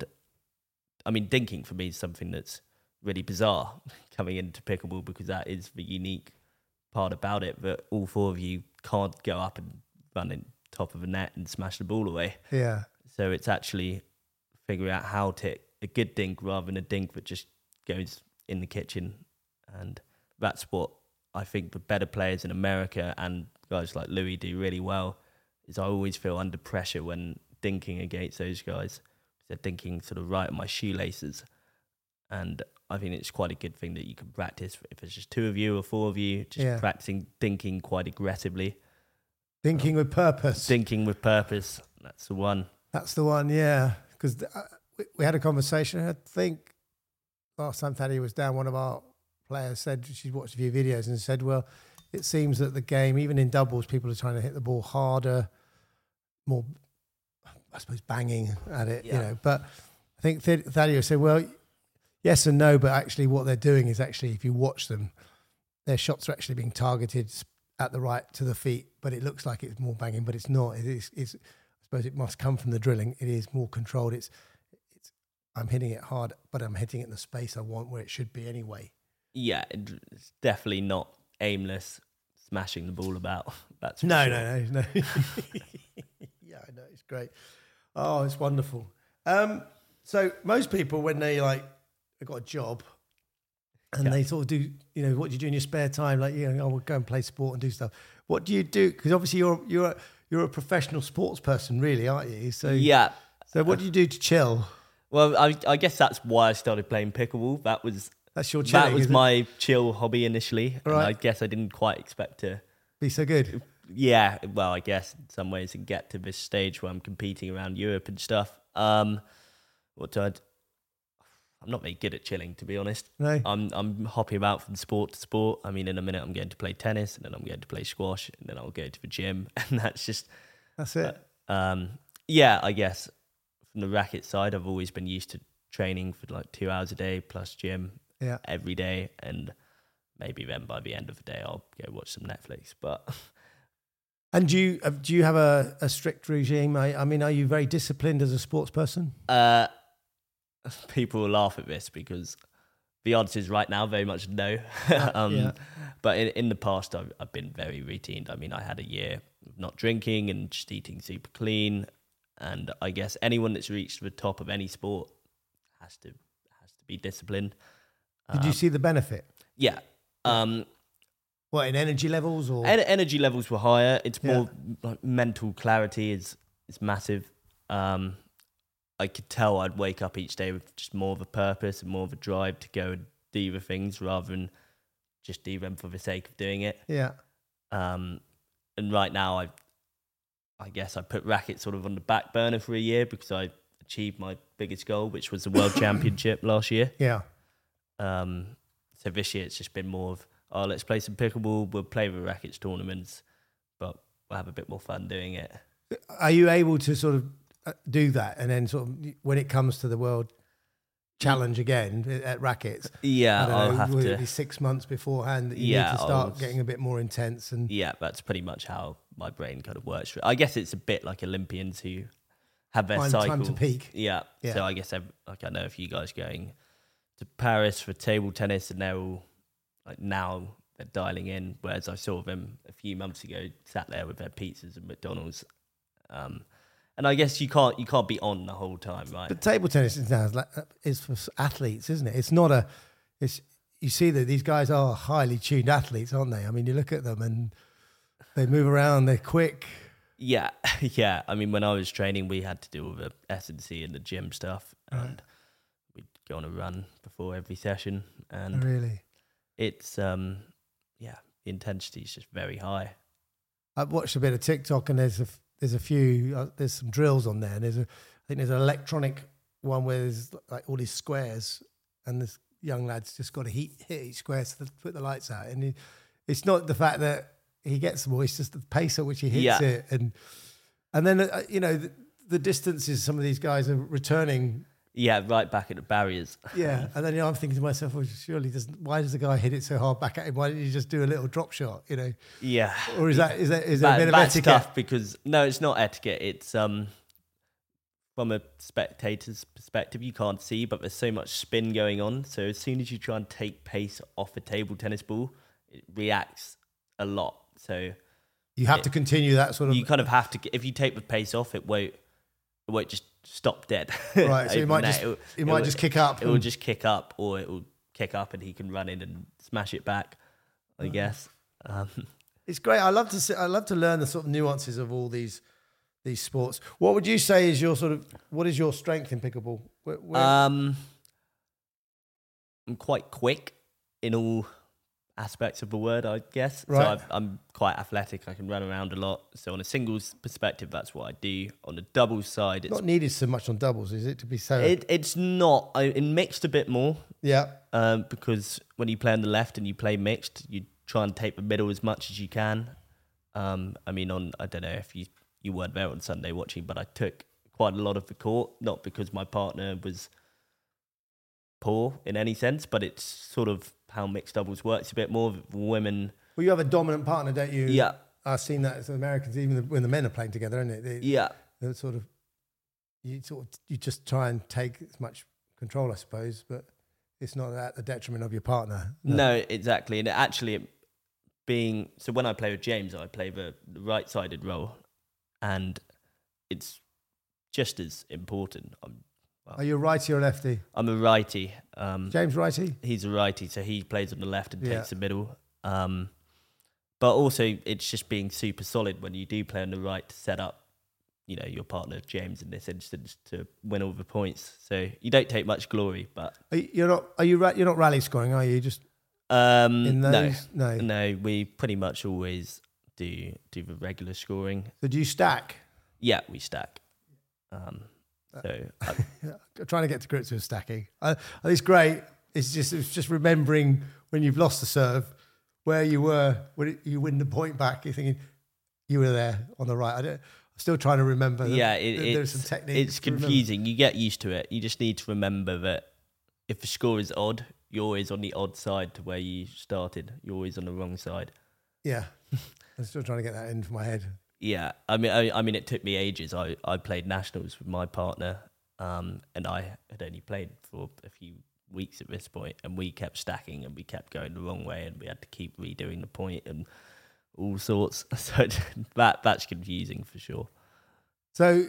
I mean, dinking for me is something that's really bizarre coming into pickleball, because that is the unique part about it, that all four of you can't go up and run in top of a net and smash the ball away. Yeah. So it's actually figuring out how to hit a good dink rather than a dink that just goes in the kitchen. And that's what I think the better players in America and guys like Louis do really well, is I always feel under pressure when dinking against those guys. They're dinking sort of right at my shoelaces. And I think it's quite a good thing that you can practice if it's just two of you or four of you, just Yeah. practicing dinking quite aggressively. Thinking with purpose. Dinking with purpose, that's the one. That's the one, yeah. Because uh, we, we had a conversation. I think last time Thaddeus was down, one of our players said she's watched a few videos and said, well, it seems that the game, even in doubles, people are trying to hit the ball harder, more, I suppose, banging at it, Yeah. you know. But I think Th- Thaddeus said, well, yes and no, but actually what they're doing is actually, if you watch them, their shots are actually being targeted at the right to the feet, but it looks like it's more banging, but it's not. It is, it's, I suppose it must come from the drilling. It is more controlled. It's, it's, I'm hitting it hard, but I'm hitting it in the space I want where it should be anyway. Yeah, it's definitely not aimless smashing the ball about. That's for No, sure. no, no, no. Yeah, I know. It's great. Oh, it's wonderful. Um, so most people, when they like, they've got a job and Yeah. they sort of do, you know, what do you do in your spare time? Like, you know, oh, we'll go and play sport and do stuff. What do you do? Because obviously you're, you're, a, you're a professional sports person, really, aren't you? So, Yeah. so what do you do to chill? Well, I, I guess that's why I started playing pickleball. That was That's your chilling. that was isn't it? my chill hobby initially, and Right. I guess I didn't quite expect to. Be so good. Yeah, well, I guess in some ways, and get to this stage where I'm competing around Europe and stuff. Um, what do I? d- I'm not very good at chilling, to be honest. No. I'm I'm hopping about from sport to sport. I mean, in a minute I'm going to play tennis, and then I'm going to play squash, and then I'll go to the gym, and that's just That's it. um, yeah. I guess from the racket side, I've always been used to training for like two hours a day plus gym Yeah. every day, and maybe then by the end of the day I'll go watch some Netflix. But And do you, uh, do you have a, a strict regime? I, I mean, are you very disciplined as a sports person? uh, people will laugh at this because the answer is right now very much no. um, yeah. But in, in the past, I've, I've been very routined. I mean, I had a year of not drinking and just eating super clean. And I guess anyone that's reached the top of any sport has to has to be disciplined. Did you Um, see the benefit? Yeah. Um, What, in energy levels or? en- energy levels were higher. It's Yeah. more like mental clarity is is massive. Um, I could tell I'd wake up each day with just more of a purpose and more of a drive to go and do the things rather than just do them for the sake of doing it. Yeah. Um, and right now, I, I guess I put racket sort of on the back burner for a year because I achieved my biggest goal, which was the World Championship last year. Yeah. Um, so this year it's just been more of, oh, let's play some pickleball. We'll play the rackets tournaments, but we'll have a bit more fun doing it. Are you able to sort of uh, do that? And then sort of when it comes to the world challenge again uh, at rackets, Yeah, I don't I'll know, have will to. it be six months beforehand that you Yeah, need to start I'll- getting a bit more intense? And Yeah, that's pretty much how my brain kind of works. I guess it's a bit like Olympians who have their find cycle. time to peak. Yeah. Yeah. So I guess I've, like I know a few guys going to Paris for table tennis, and they're all like now they're dialing in. Whereas I saw them a few months ago sat there with their pizzas and McDonald's. Um, and I guess you can't you can't be on the whole time, right? But table tennis is now like, is for athletes, isn't it? It's not a. It's you see that these guys are highly tuned athletes, aren't they? I mean, you look at them and they move around. They're quick. Yeah, yeah. I mean, when I was training, we had to do all the S and C and the gym stuff, and Right. we'd go on a run before every session, and Really, it's um, yeah, the intensity is just very high. I've watched a bit of TikTok and there's a there's a few uh, there's some drills on there and there's a I think there's an electronic one where there's like all these squares and this young lad's just got to hit, hit each square to put the lights out, and he, it's not the fact that he gets them all, it's just the pace at which he hits Yeah. it, and and then uh, you know the, the distances some of these guys are returning Yeah, right back at the barriers. Yeah, and then you know, I'm thinking to myself, well, surely doesn't. Why does the guy hit it so hard back at him? Why didn't he just do a little drop shot? You know? Yeah. Or is that is that is there That, a bit of that's etiquette? tough because no, it's not etiquette. It's um from a spectator's perspective, you can't see, but there's so much spin going on. So as soon as you try and take pace off a table tennis ball, it reacts a lot. So You have it, to continue that sort of. you kind of have to. If you take the pace off, it won't. It won't just stop dead. Right, so you might Overnight. just It'll- it might it'll- just kick up. It will and- just kick up, or it will kick up, and he can run in and smash it back. I guess. Um, It's great. I love to see, I love to learn the sort of nuances of all these these sports. What would you say is your sort of what is your strength in pickleball? Where, where, um, I'm quite quick in all aspects of the word, I guess. Right. So I've, I'm quite athletic. I can run around a lot. So on a singles perspective, that's what I do. On the doubles side, it's not needed so much on doubles, is it? To be so. it, it's not. I, in mixed a bit more. yeah. Um, because when you play on the left and you play mixed, you try and take the middle as much as you can. Um, I mean, on I don't know if you, you weren't there on Sunday watching, but I took quite a lot of the court, not because my partner was poor in any sense, but it's sort of how mixed doubles works a bit more. Women, Well, you have a dominant partner, don't you? yeah, I've seen that as Americans, even when the men are playing together, isn't it? They, yeah, they're sort of you sort of you just try and take as much control, I suppose, but it's not at the detriment of your partner. no, exactly. And actually, it being so when I play with James, I play the, the right-sided role, and it's just as important. I'm Are you a righty or a lefty? I'm a righty. Um, James righty? he's a righty, so he plays on the left and Yeah. takes the middle. Um, but also, it's just being super solid when you do play on the right to set up, you know, your partner James in this instance to win all the points. So you don't take much glory, but Are you, you're not. Are you? ra- You're not rally scoring, are you? Just um, in no, those? No. no, we pretty much always do do the regular scoring. So do you stack? Yeah, we stack. Um, so I, I'm trying to get to grips with stacking. I, I think it's great. It's just it's just remembering when you've lost the serve, where you were when it, you win the point back. You're thinking you were there on the right. I don't, I'm still trying to remember. that yeah, it, there's some it's techniques. it's to remember. confusing. You get used to it. You just need to remember that if the score is odd, you're always on the odd side to where you started. You're always on the wrong side. Yeah, I'm still trying to get that into my head. Yeah, I mean, I, I mean, it took me ages. I, I played nationals with my partner, um, and I had only played for a few weeks at this point, and we kept stacking and we kept going the wrong way, and we had to keep redoing the point and all sorts. So that that's confusing for sure. So,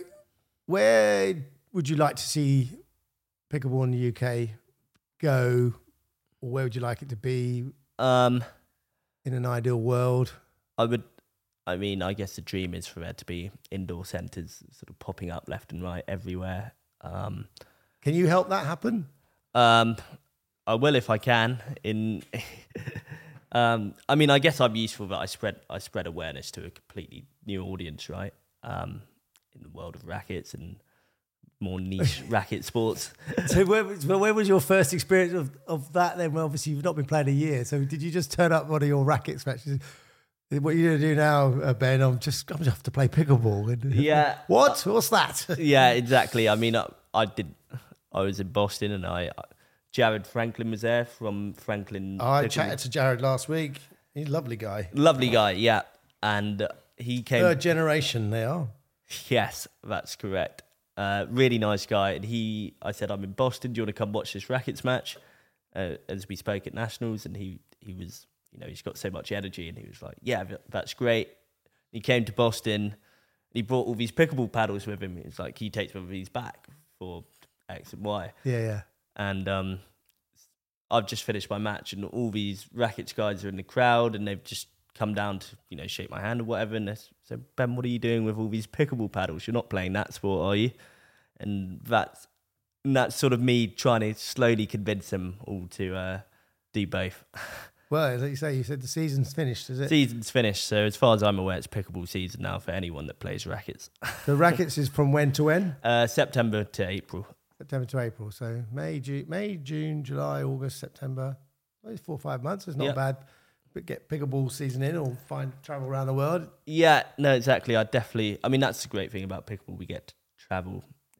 where would you like to see pickleball in the U K go, or where would you like it to be Um, in an ideal world? I would. I mean, I guess the dream is for there to be indoor centres sort of popping up left and right everywhere. Um, Can you help that happen? um, I will if I can. In, um, I mean, I guess I'm useful that I spread I spread awareness to a completely new audience, right? Um, in the world of rackets and more niche racket sports. So, where, was- well, where was your first experience of, of that then? Well, obviously, you've not been playing a year. So, did you just turn up one of your rackets matches? What you're going to do now, uh, Ben, I'm just going to have to play pickleball. And, Yeah. What? What's that? Yeah, exactly. I mean, I, I did. I was in Boston, and I, Jared Franklin was there from Franklin. I Pickleball. chatted to Jared last week. He's a lovely guy. Lovely guy, yeah. And uh, he came. Third generation, they are. Yes, that's correct. Uh, really nice guy. And he, I said, I'm in Boston. Do you want to come watch this rackets match? Uh, as we spoke at nationals, and he he was, you know, he's got so much energy, and he was like, yeah, that's great. He came to Boston. He brought all these pickleball paddles with him. It's like he takes one of these back for X and Y. Yeah, yeah. And um, I've just finished my match, and all these rackets guys are in the crowd, and they've just come down to, you know, shake my hand or whatever. And they said, Ben, what are you doing with all these pickleball paddles? You're not playing that sport, are you? And that's, and that's sort of me trying to slowly convince them all to uh, do both. Well, as you say, you said the season's finished, is it? Season's finished, so as far as I'm aware, it's pickleball season now for anyone that plays rackets. The rackets is from when to when? Uh, September to April. September to April. So May, June, May, June, July, August, September. Well, it's four or five months. It's not Yeah. bad. But get pickleball season in, or find travel around the world. Yeah, no, exactly. I definitely. I mean, that's the great thing about pickleball. We get to travel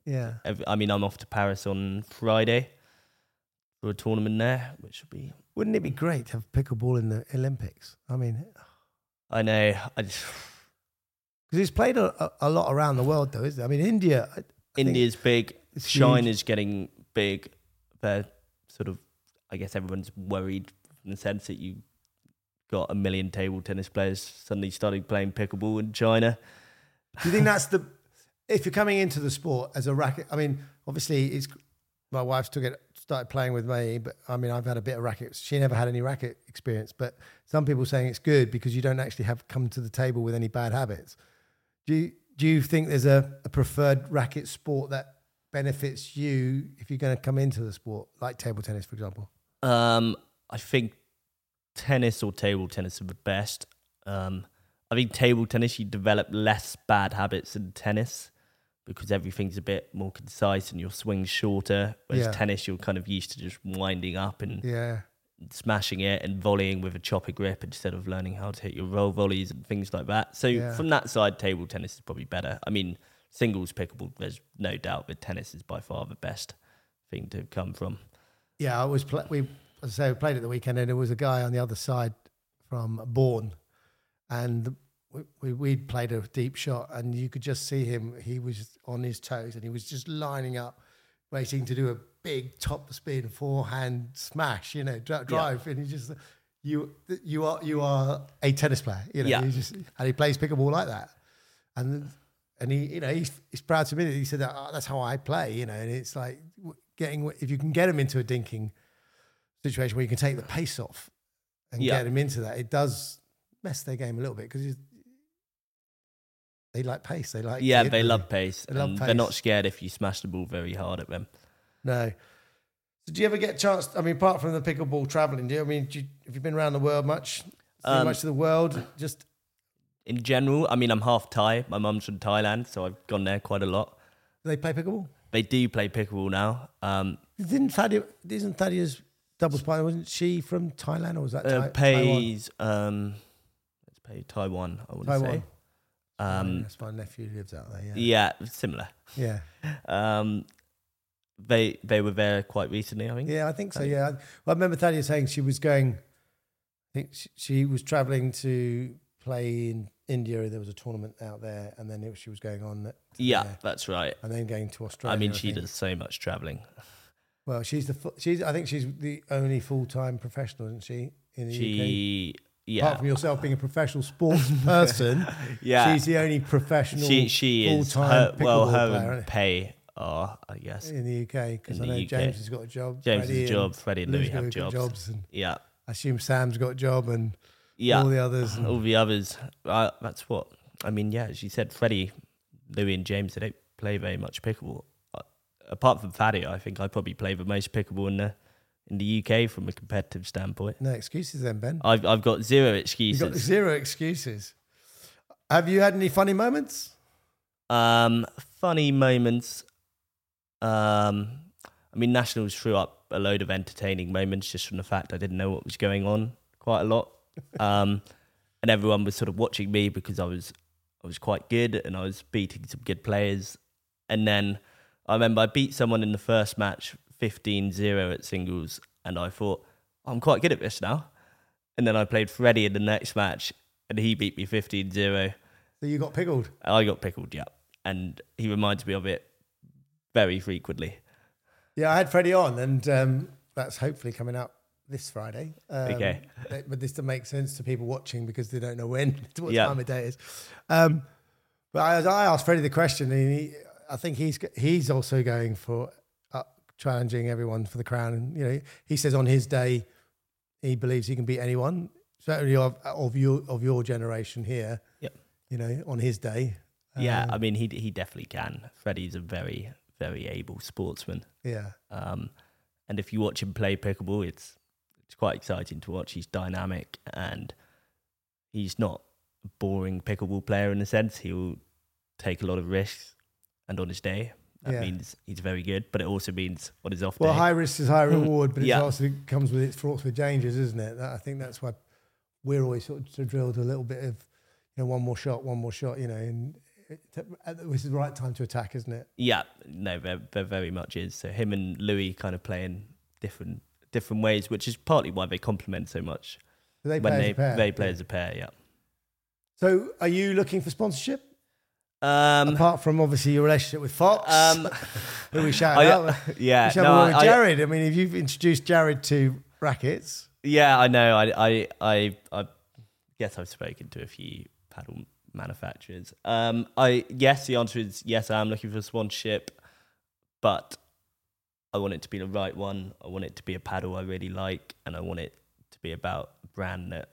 Yeah. I mean, I'm off to Paris on Friday for a tournament there, which will be. Wouldn't it be great to have pickleball in the Olympics? I mean, I know. I just. Because it's played a, a lot around the world, though, isn't it? I mean, India. I, I India's big. it's China's getting big. They're sort of. I guess everyone's worried in the sense that you got a million table tennis players suddenly starting playing pickleball in China. Do you think that's the? If you're coming into the sport as a racket, I mean, obviously, it's my wife's took it, started playing with me, but I mean, I've had a bit of racket. She never had any racket experience, but some people saying it's good because you don't actually have come to the table with any bad habits. Do you, do you think there's a, a preferred racket sport that benefits you if you're going to come into the sport, like table tennis, for example? Um, I think tennis or table tennis are the best. Um, I think table tennis, you develop less bad habits than tennis because everything's a bit more concise and your swing's shorter. Whereas Yeah. tennis, you're kind of used to just winding up and Yeah. smashing it and volleying with a chopper grip instead of learning how to hit your roll volleys and things like that. So Yeah. from that side, table tennis is probably better. I mean, singles pickleball, there's no doubt that tennis is by far the best thing to come from. Yeah, I was pl- we as I say we played at the weekend, and there was a guy on the other side from Bourne, and we, we we'd played a deep shot, and you could just see him. He was on his toes, and he was just lining up, waiting to do a big top spin forehand smash, you know, dri- drive, and he just you you are you are a tennis player, you know. Yeah. You just and he plays pickleball like that, and and he you know he's he's proud to admit it. He said oh, that's how I play, you know, and it's like getting if you can get him into a dinking situation where you can take the pace off and Yeah. get him into that, it does mess their game a little bit because they like pace. They like Yeah, kid, they don't love pace. They love and pace. They're not scared if you smash the ball very hard at them. No. So do you ever get a chance? I mean, apart from the pickleball traveling, do you? I mean, do you, have you been around the world much? Seen Um, much of the world? Just In general, I mean, I'm half Thai. My mum's from Thailand, so I've gone there quite a lot. do they play pickleball? They do play pickleball now. Um, Didn't Thadia? Isn't Thadia's doubles partner? Wasn't she from Thailand or was that uh, Thai, Taiwan? pays, um, let's pay Taiwan, I want to Taiwan. say. Um, That's my nephew lives out there. Yeah. yeah, similar. Yeah. Um, they they were there quite recently, I think. Yeah, I think so. Yeah, I, well, I remember Thadia saying she was going. I think she, she was traveling to play in India. There was a tournament out there, and then it, she was going on. That, Yeah, yeah, that's right. and then going to Australia. I mean, she think. does so much traveling. Well, she's the fu- she's. I think she's the only full time professional, isn't she? In the U K. She, yeah, Apart from yourself being a professional sports person, yeah. she's the only professional she she is full-time her, well pickleball her player, and isn't it? pay are, I guess. in the U K because In I the know U K. James has got a job. James Freddie has a and job. Freddie and Lou's Louis have got jobs. jobs, and Yeah, I assume Sam's got a job, and yeah. all the others. And All the others. Uh, that's what I mean. Yeah, as you said, Freddie, Louis, and James. They don't play very much pickleball. Uh, apart from Fadia, I think I probably play the most pickleball in the in the U K from a competitive standpoint. no excuses then, Ben. I've I've got zero You've excuses. got zero excuses. Have you had any funny moments? Um, funny moments. Um, I mean, Nationals threw up a load of entertaining moments just from the fact I didn't know what was going on quite a lot, um, and everyone was sort of watching me because I was I was quite good and I was beating some good players. And then I remember I beat someone in the first match fifteen zero at singles, and I thought I'm quite good at this now. And then I played Freddie in the next match, and he beat me fifteen zero. So you got pickled. I got pickled, yeah. And he reminds me of it very frequently. Yeah, I had Freddie on, and um, that's hopefully coming out this Friday. Um, Okay. But this to make sense to people watching because they don't know when, what Yeah. time of day it is. Um, but I, I asked Freddie the question, and he, I think he's he's also going for uh, challenging everyone for the crown. And you know, he says on his day, he believes he can beat anyone, certainly of, of your of your generation here. Yep. You know, on his day. Yeah, Um, I mean, he he definitely can. Freddie's a very, very able sportsman. Yeah. Um, and if you watch him play pickleball, it's it's quite exciting to watch. He's dynamic and he's not a boring pickleball player in a sense. He'll take a lot of risks, and on his day, that Yeah. means he's very good. But it also means on his off Well, day. high risk is high reward, but it Yeah. also comes with its fraught with dangers, isn't it? That, I think that's why we're always sort of drilled a little bit of, you know, one more shot, one more shot, you know, and This is the right time to attack, isn't it? Yeah, no, there, there very much is. So him and Louis kind of play in different different ways, which is partly why they complement so much. Do they when play they as a pair? they play as a pair, yeah. So, are you looking for sponsorship? Um, Apart from obviously your relationship with Fox, um, who we shout I, out. yeah, we shout no, out with I, Jared. I mean, if you've introduced Jared to rackets, yeah, I know. I, I, I, I guess I've spoken to a few paddle manufacturers. Um, I yes, the answer is yes. I am looking for sponsorship, but I want it to be the right one. I want it to be a paddle I really like, and I want it to be about a brand that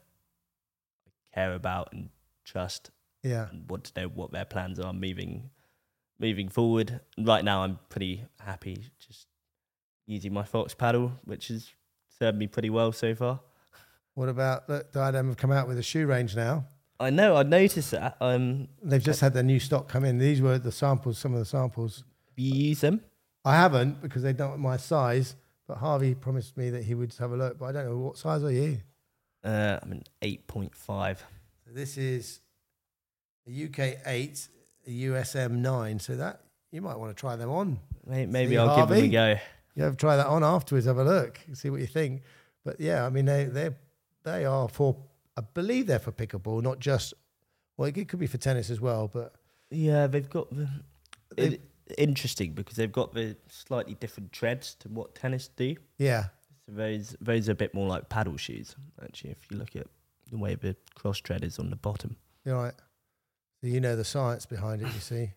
I care about and trust. yeah, And want to know what their plans are moving moving forward. Right now, I'm pretty happy just using my Fox paddle, which has served me pretty well so far. What about look, Diadem have come out with a shoe range now? I know, I noticed that. Um, They've just had their new stock come in. These were the samples, some of the samples. you use them? I haven't because they don't my size, but Harvey promised me that he would have a look, but I don't know what size are you? Uh, I'm an eight point five. So this is a U K eight, a U S M nine, so that you might want to try them on. Maybe, maybe See, I'll Harvey? give them a go. You have to try that on afterwards, have a look, see what you think. But yeah, I mean, they they they are for, I believe they're for pickleball, not just, well, it could be for tennis as well, but Yeah, they've got the... They've- It, interesting because they've got the slightly different treads to what tennis do. yeah. So those, those are a bit more like paddle shoes, actually, if you look at the way the cross tread is on the bottom. You're right. So you know the science behind it, you see.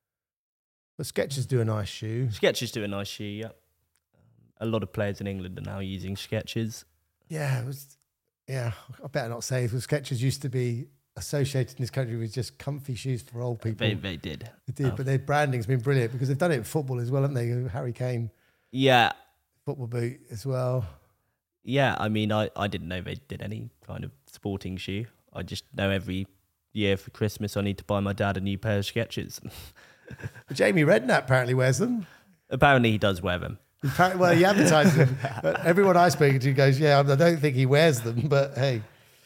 But Skechers do a nice shoe. Skechers do a nice shoe, yeah. Um, a lot of players in England are now using Skechers. Yeah, it was. Yeah, I better not say it. But Skechers used to be associated in this country with just comfy shoes for old people. They, they did. They did, Oh. but their branding's been brilliant because they've done it in football as well, haven't they? Harry Kane Yeah, football boot as well. yeah. I mean, I, I didn't know they did any kind of sporting shoe. I just know every year for Christmas I need to buy my dad a new pair of Skechers. But Jamie Redknapp apparently wears them. Apparently he does wear them. Apparently, well, he advertises them, but everyone I speak to goes, "Yeah, I don't think he wears them." But hey,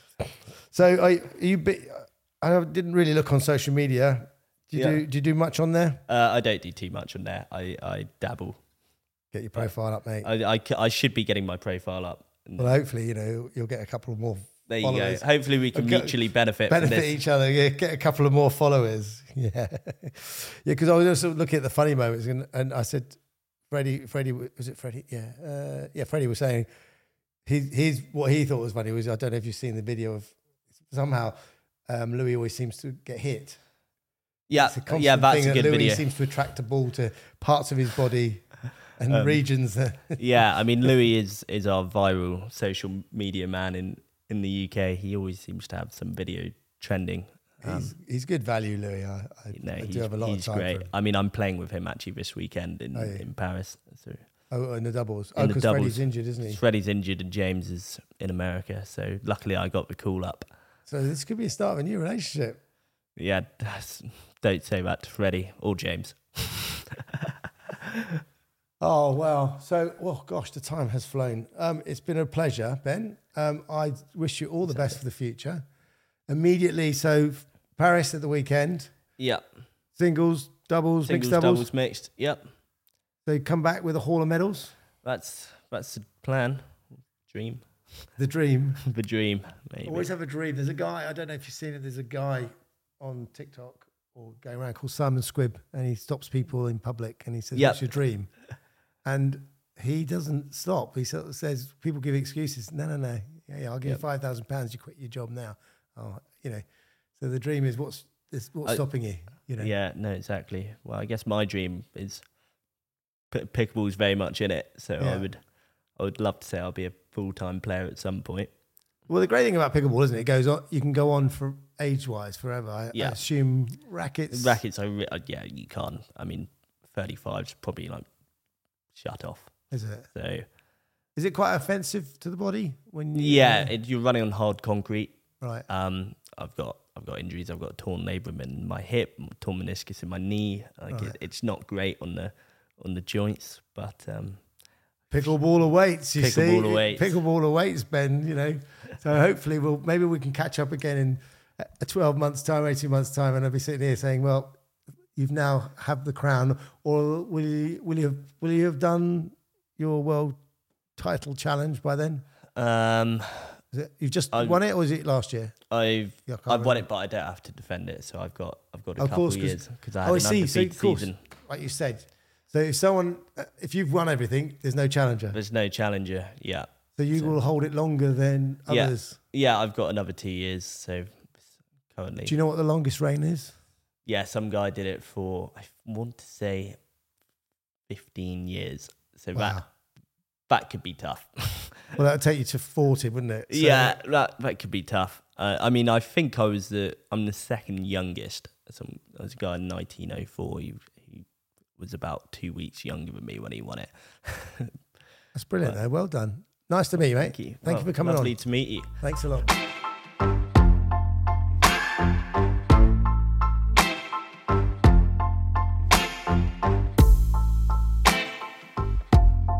so are you? Be, I didn't really look on social media. Do you Yeah. do? Do you do much on there? Uh, I don't do too much on there. I, I dabble. Get your profile up, mate. I, I, c- I should be getting my profile up. And Well, hopefully, you know, you'll get a couple of more there you followers. go. Hopefully we can Okay. mutually benefit, from benefit this. each other. Yeah, get a couple of more followers. Yeah, yeah. Because I was also looking at the funny moments, and, and I said, Freddie, Freddie, was it Freddie? Yeah, uh, yeah. Freddie was saying, he, he's what he thought was funny was I don't know if you've seen the video of somehow um, Louis always seems to get hit. Yeah, It's a constant yeah, that's thing a that good Louis video. seems to attract a ball to parts of his body and Um, regions. That Yeah, I mean, Louis is is our viral social media man in, in the U K. He always seems to have some video trending. Um, he's he's good value, Louis. I, I, no, I he's, do have a lot of he's time great. for him. I mean, I'm playing with him actually this weekend in, Oh, yeah. in Paris. So Oh, in the doubles. In oh, the because doubles. Freddie's injured, isn't he? Freddie's injured and James is in America. So luckily I got the call up. So this could be a start of a new relationship. Yeah, that's, don't say that to Freddie or James. Oh, well. So, oh, gosh, the time has flown. Um, it's been a pleasure, Ben. Um, I wish you all the best for the future. Immediately, so Paris at the weekend, Yeah, singles, doubles, singles, mixed doubles. doubles, mixed. Yep, So come back with a haul of medals. that's that's the plan, dream, The dream. the dream. Maybe. Always have a dream. There's a guy, I don't know if you've seen it, there's a guy on TikTok or going around called Simon Squibb, and he stops people in public and he says, Yep. what's your dream? And he doesn't stop. He sort of says, people give excuses. No, no, no. Yeah, yeah, I'll give you Yep. five thousand pounds. You quit your job now. Oh, you know. So the dream is what's is what's I- stopping you? You know. Yeah, no, exactly. Well, I guess my dream is p- pickleball's very much in it. So Yeah. I would, I would love to say I'll be a full time player at some point. Well, the great thing about pickleball, isn't it? It goes on. You can go on for age-wise forever. I, Yeah. I assume rackets. Rackets, I re- uh, yeah, you can't. I mean, thirty-five is probably like shut off. Is it? So Is it quite offensive to the body when? You, yeah, it, you're running on hard concrete. Right. Um, I've got I've got injuries. I've got a torn labrum in my hip, torn meniscus in my knee. Like Right. it, it's not great on the on the joints, but um, Pickleball awaits, you see. Pickleball awaits. Pickleball awaits, Ben, you know. So hopefully we'll maybe we can catch up again in a twelve months time, eighteen months time, and I'll be sitting here saying, well, you've now have the crown, or will you, will you, have, will you have done your world title challenge by then? Um, Is it, you've just I've, won it, or was it last year? I've Yeah, I've won it, but I don't have to defend it, so I've got I've got a Of couple course, of 'cause- years because I had Oh, I an see. So, undefeated of course, season. like you said, so if someone, if you've won everything, there's no challenger. There's no challenger. Yeah, So you so- will hold it longer than Yeah. others. yeah. I've got another two years. So currently, Do you know what the longest reign is? yeah, some guy did it for I want to say fifteen years. So Wow. that that could be tough. Well, that'd take you to forty, wouldn't it? So- yeah, that that could be tough. Uh, I mean, I think I was the I'm the second youngest. Some there's a guy in nineteen oh four who, who was about two weeks younger than me when he won it. That's brilliant, though. Well done. Nice to meet you, mate. Thank you. Thank Well, you for coming lovely on. to meet you. Thanks a lot.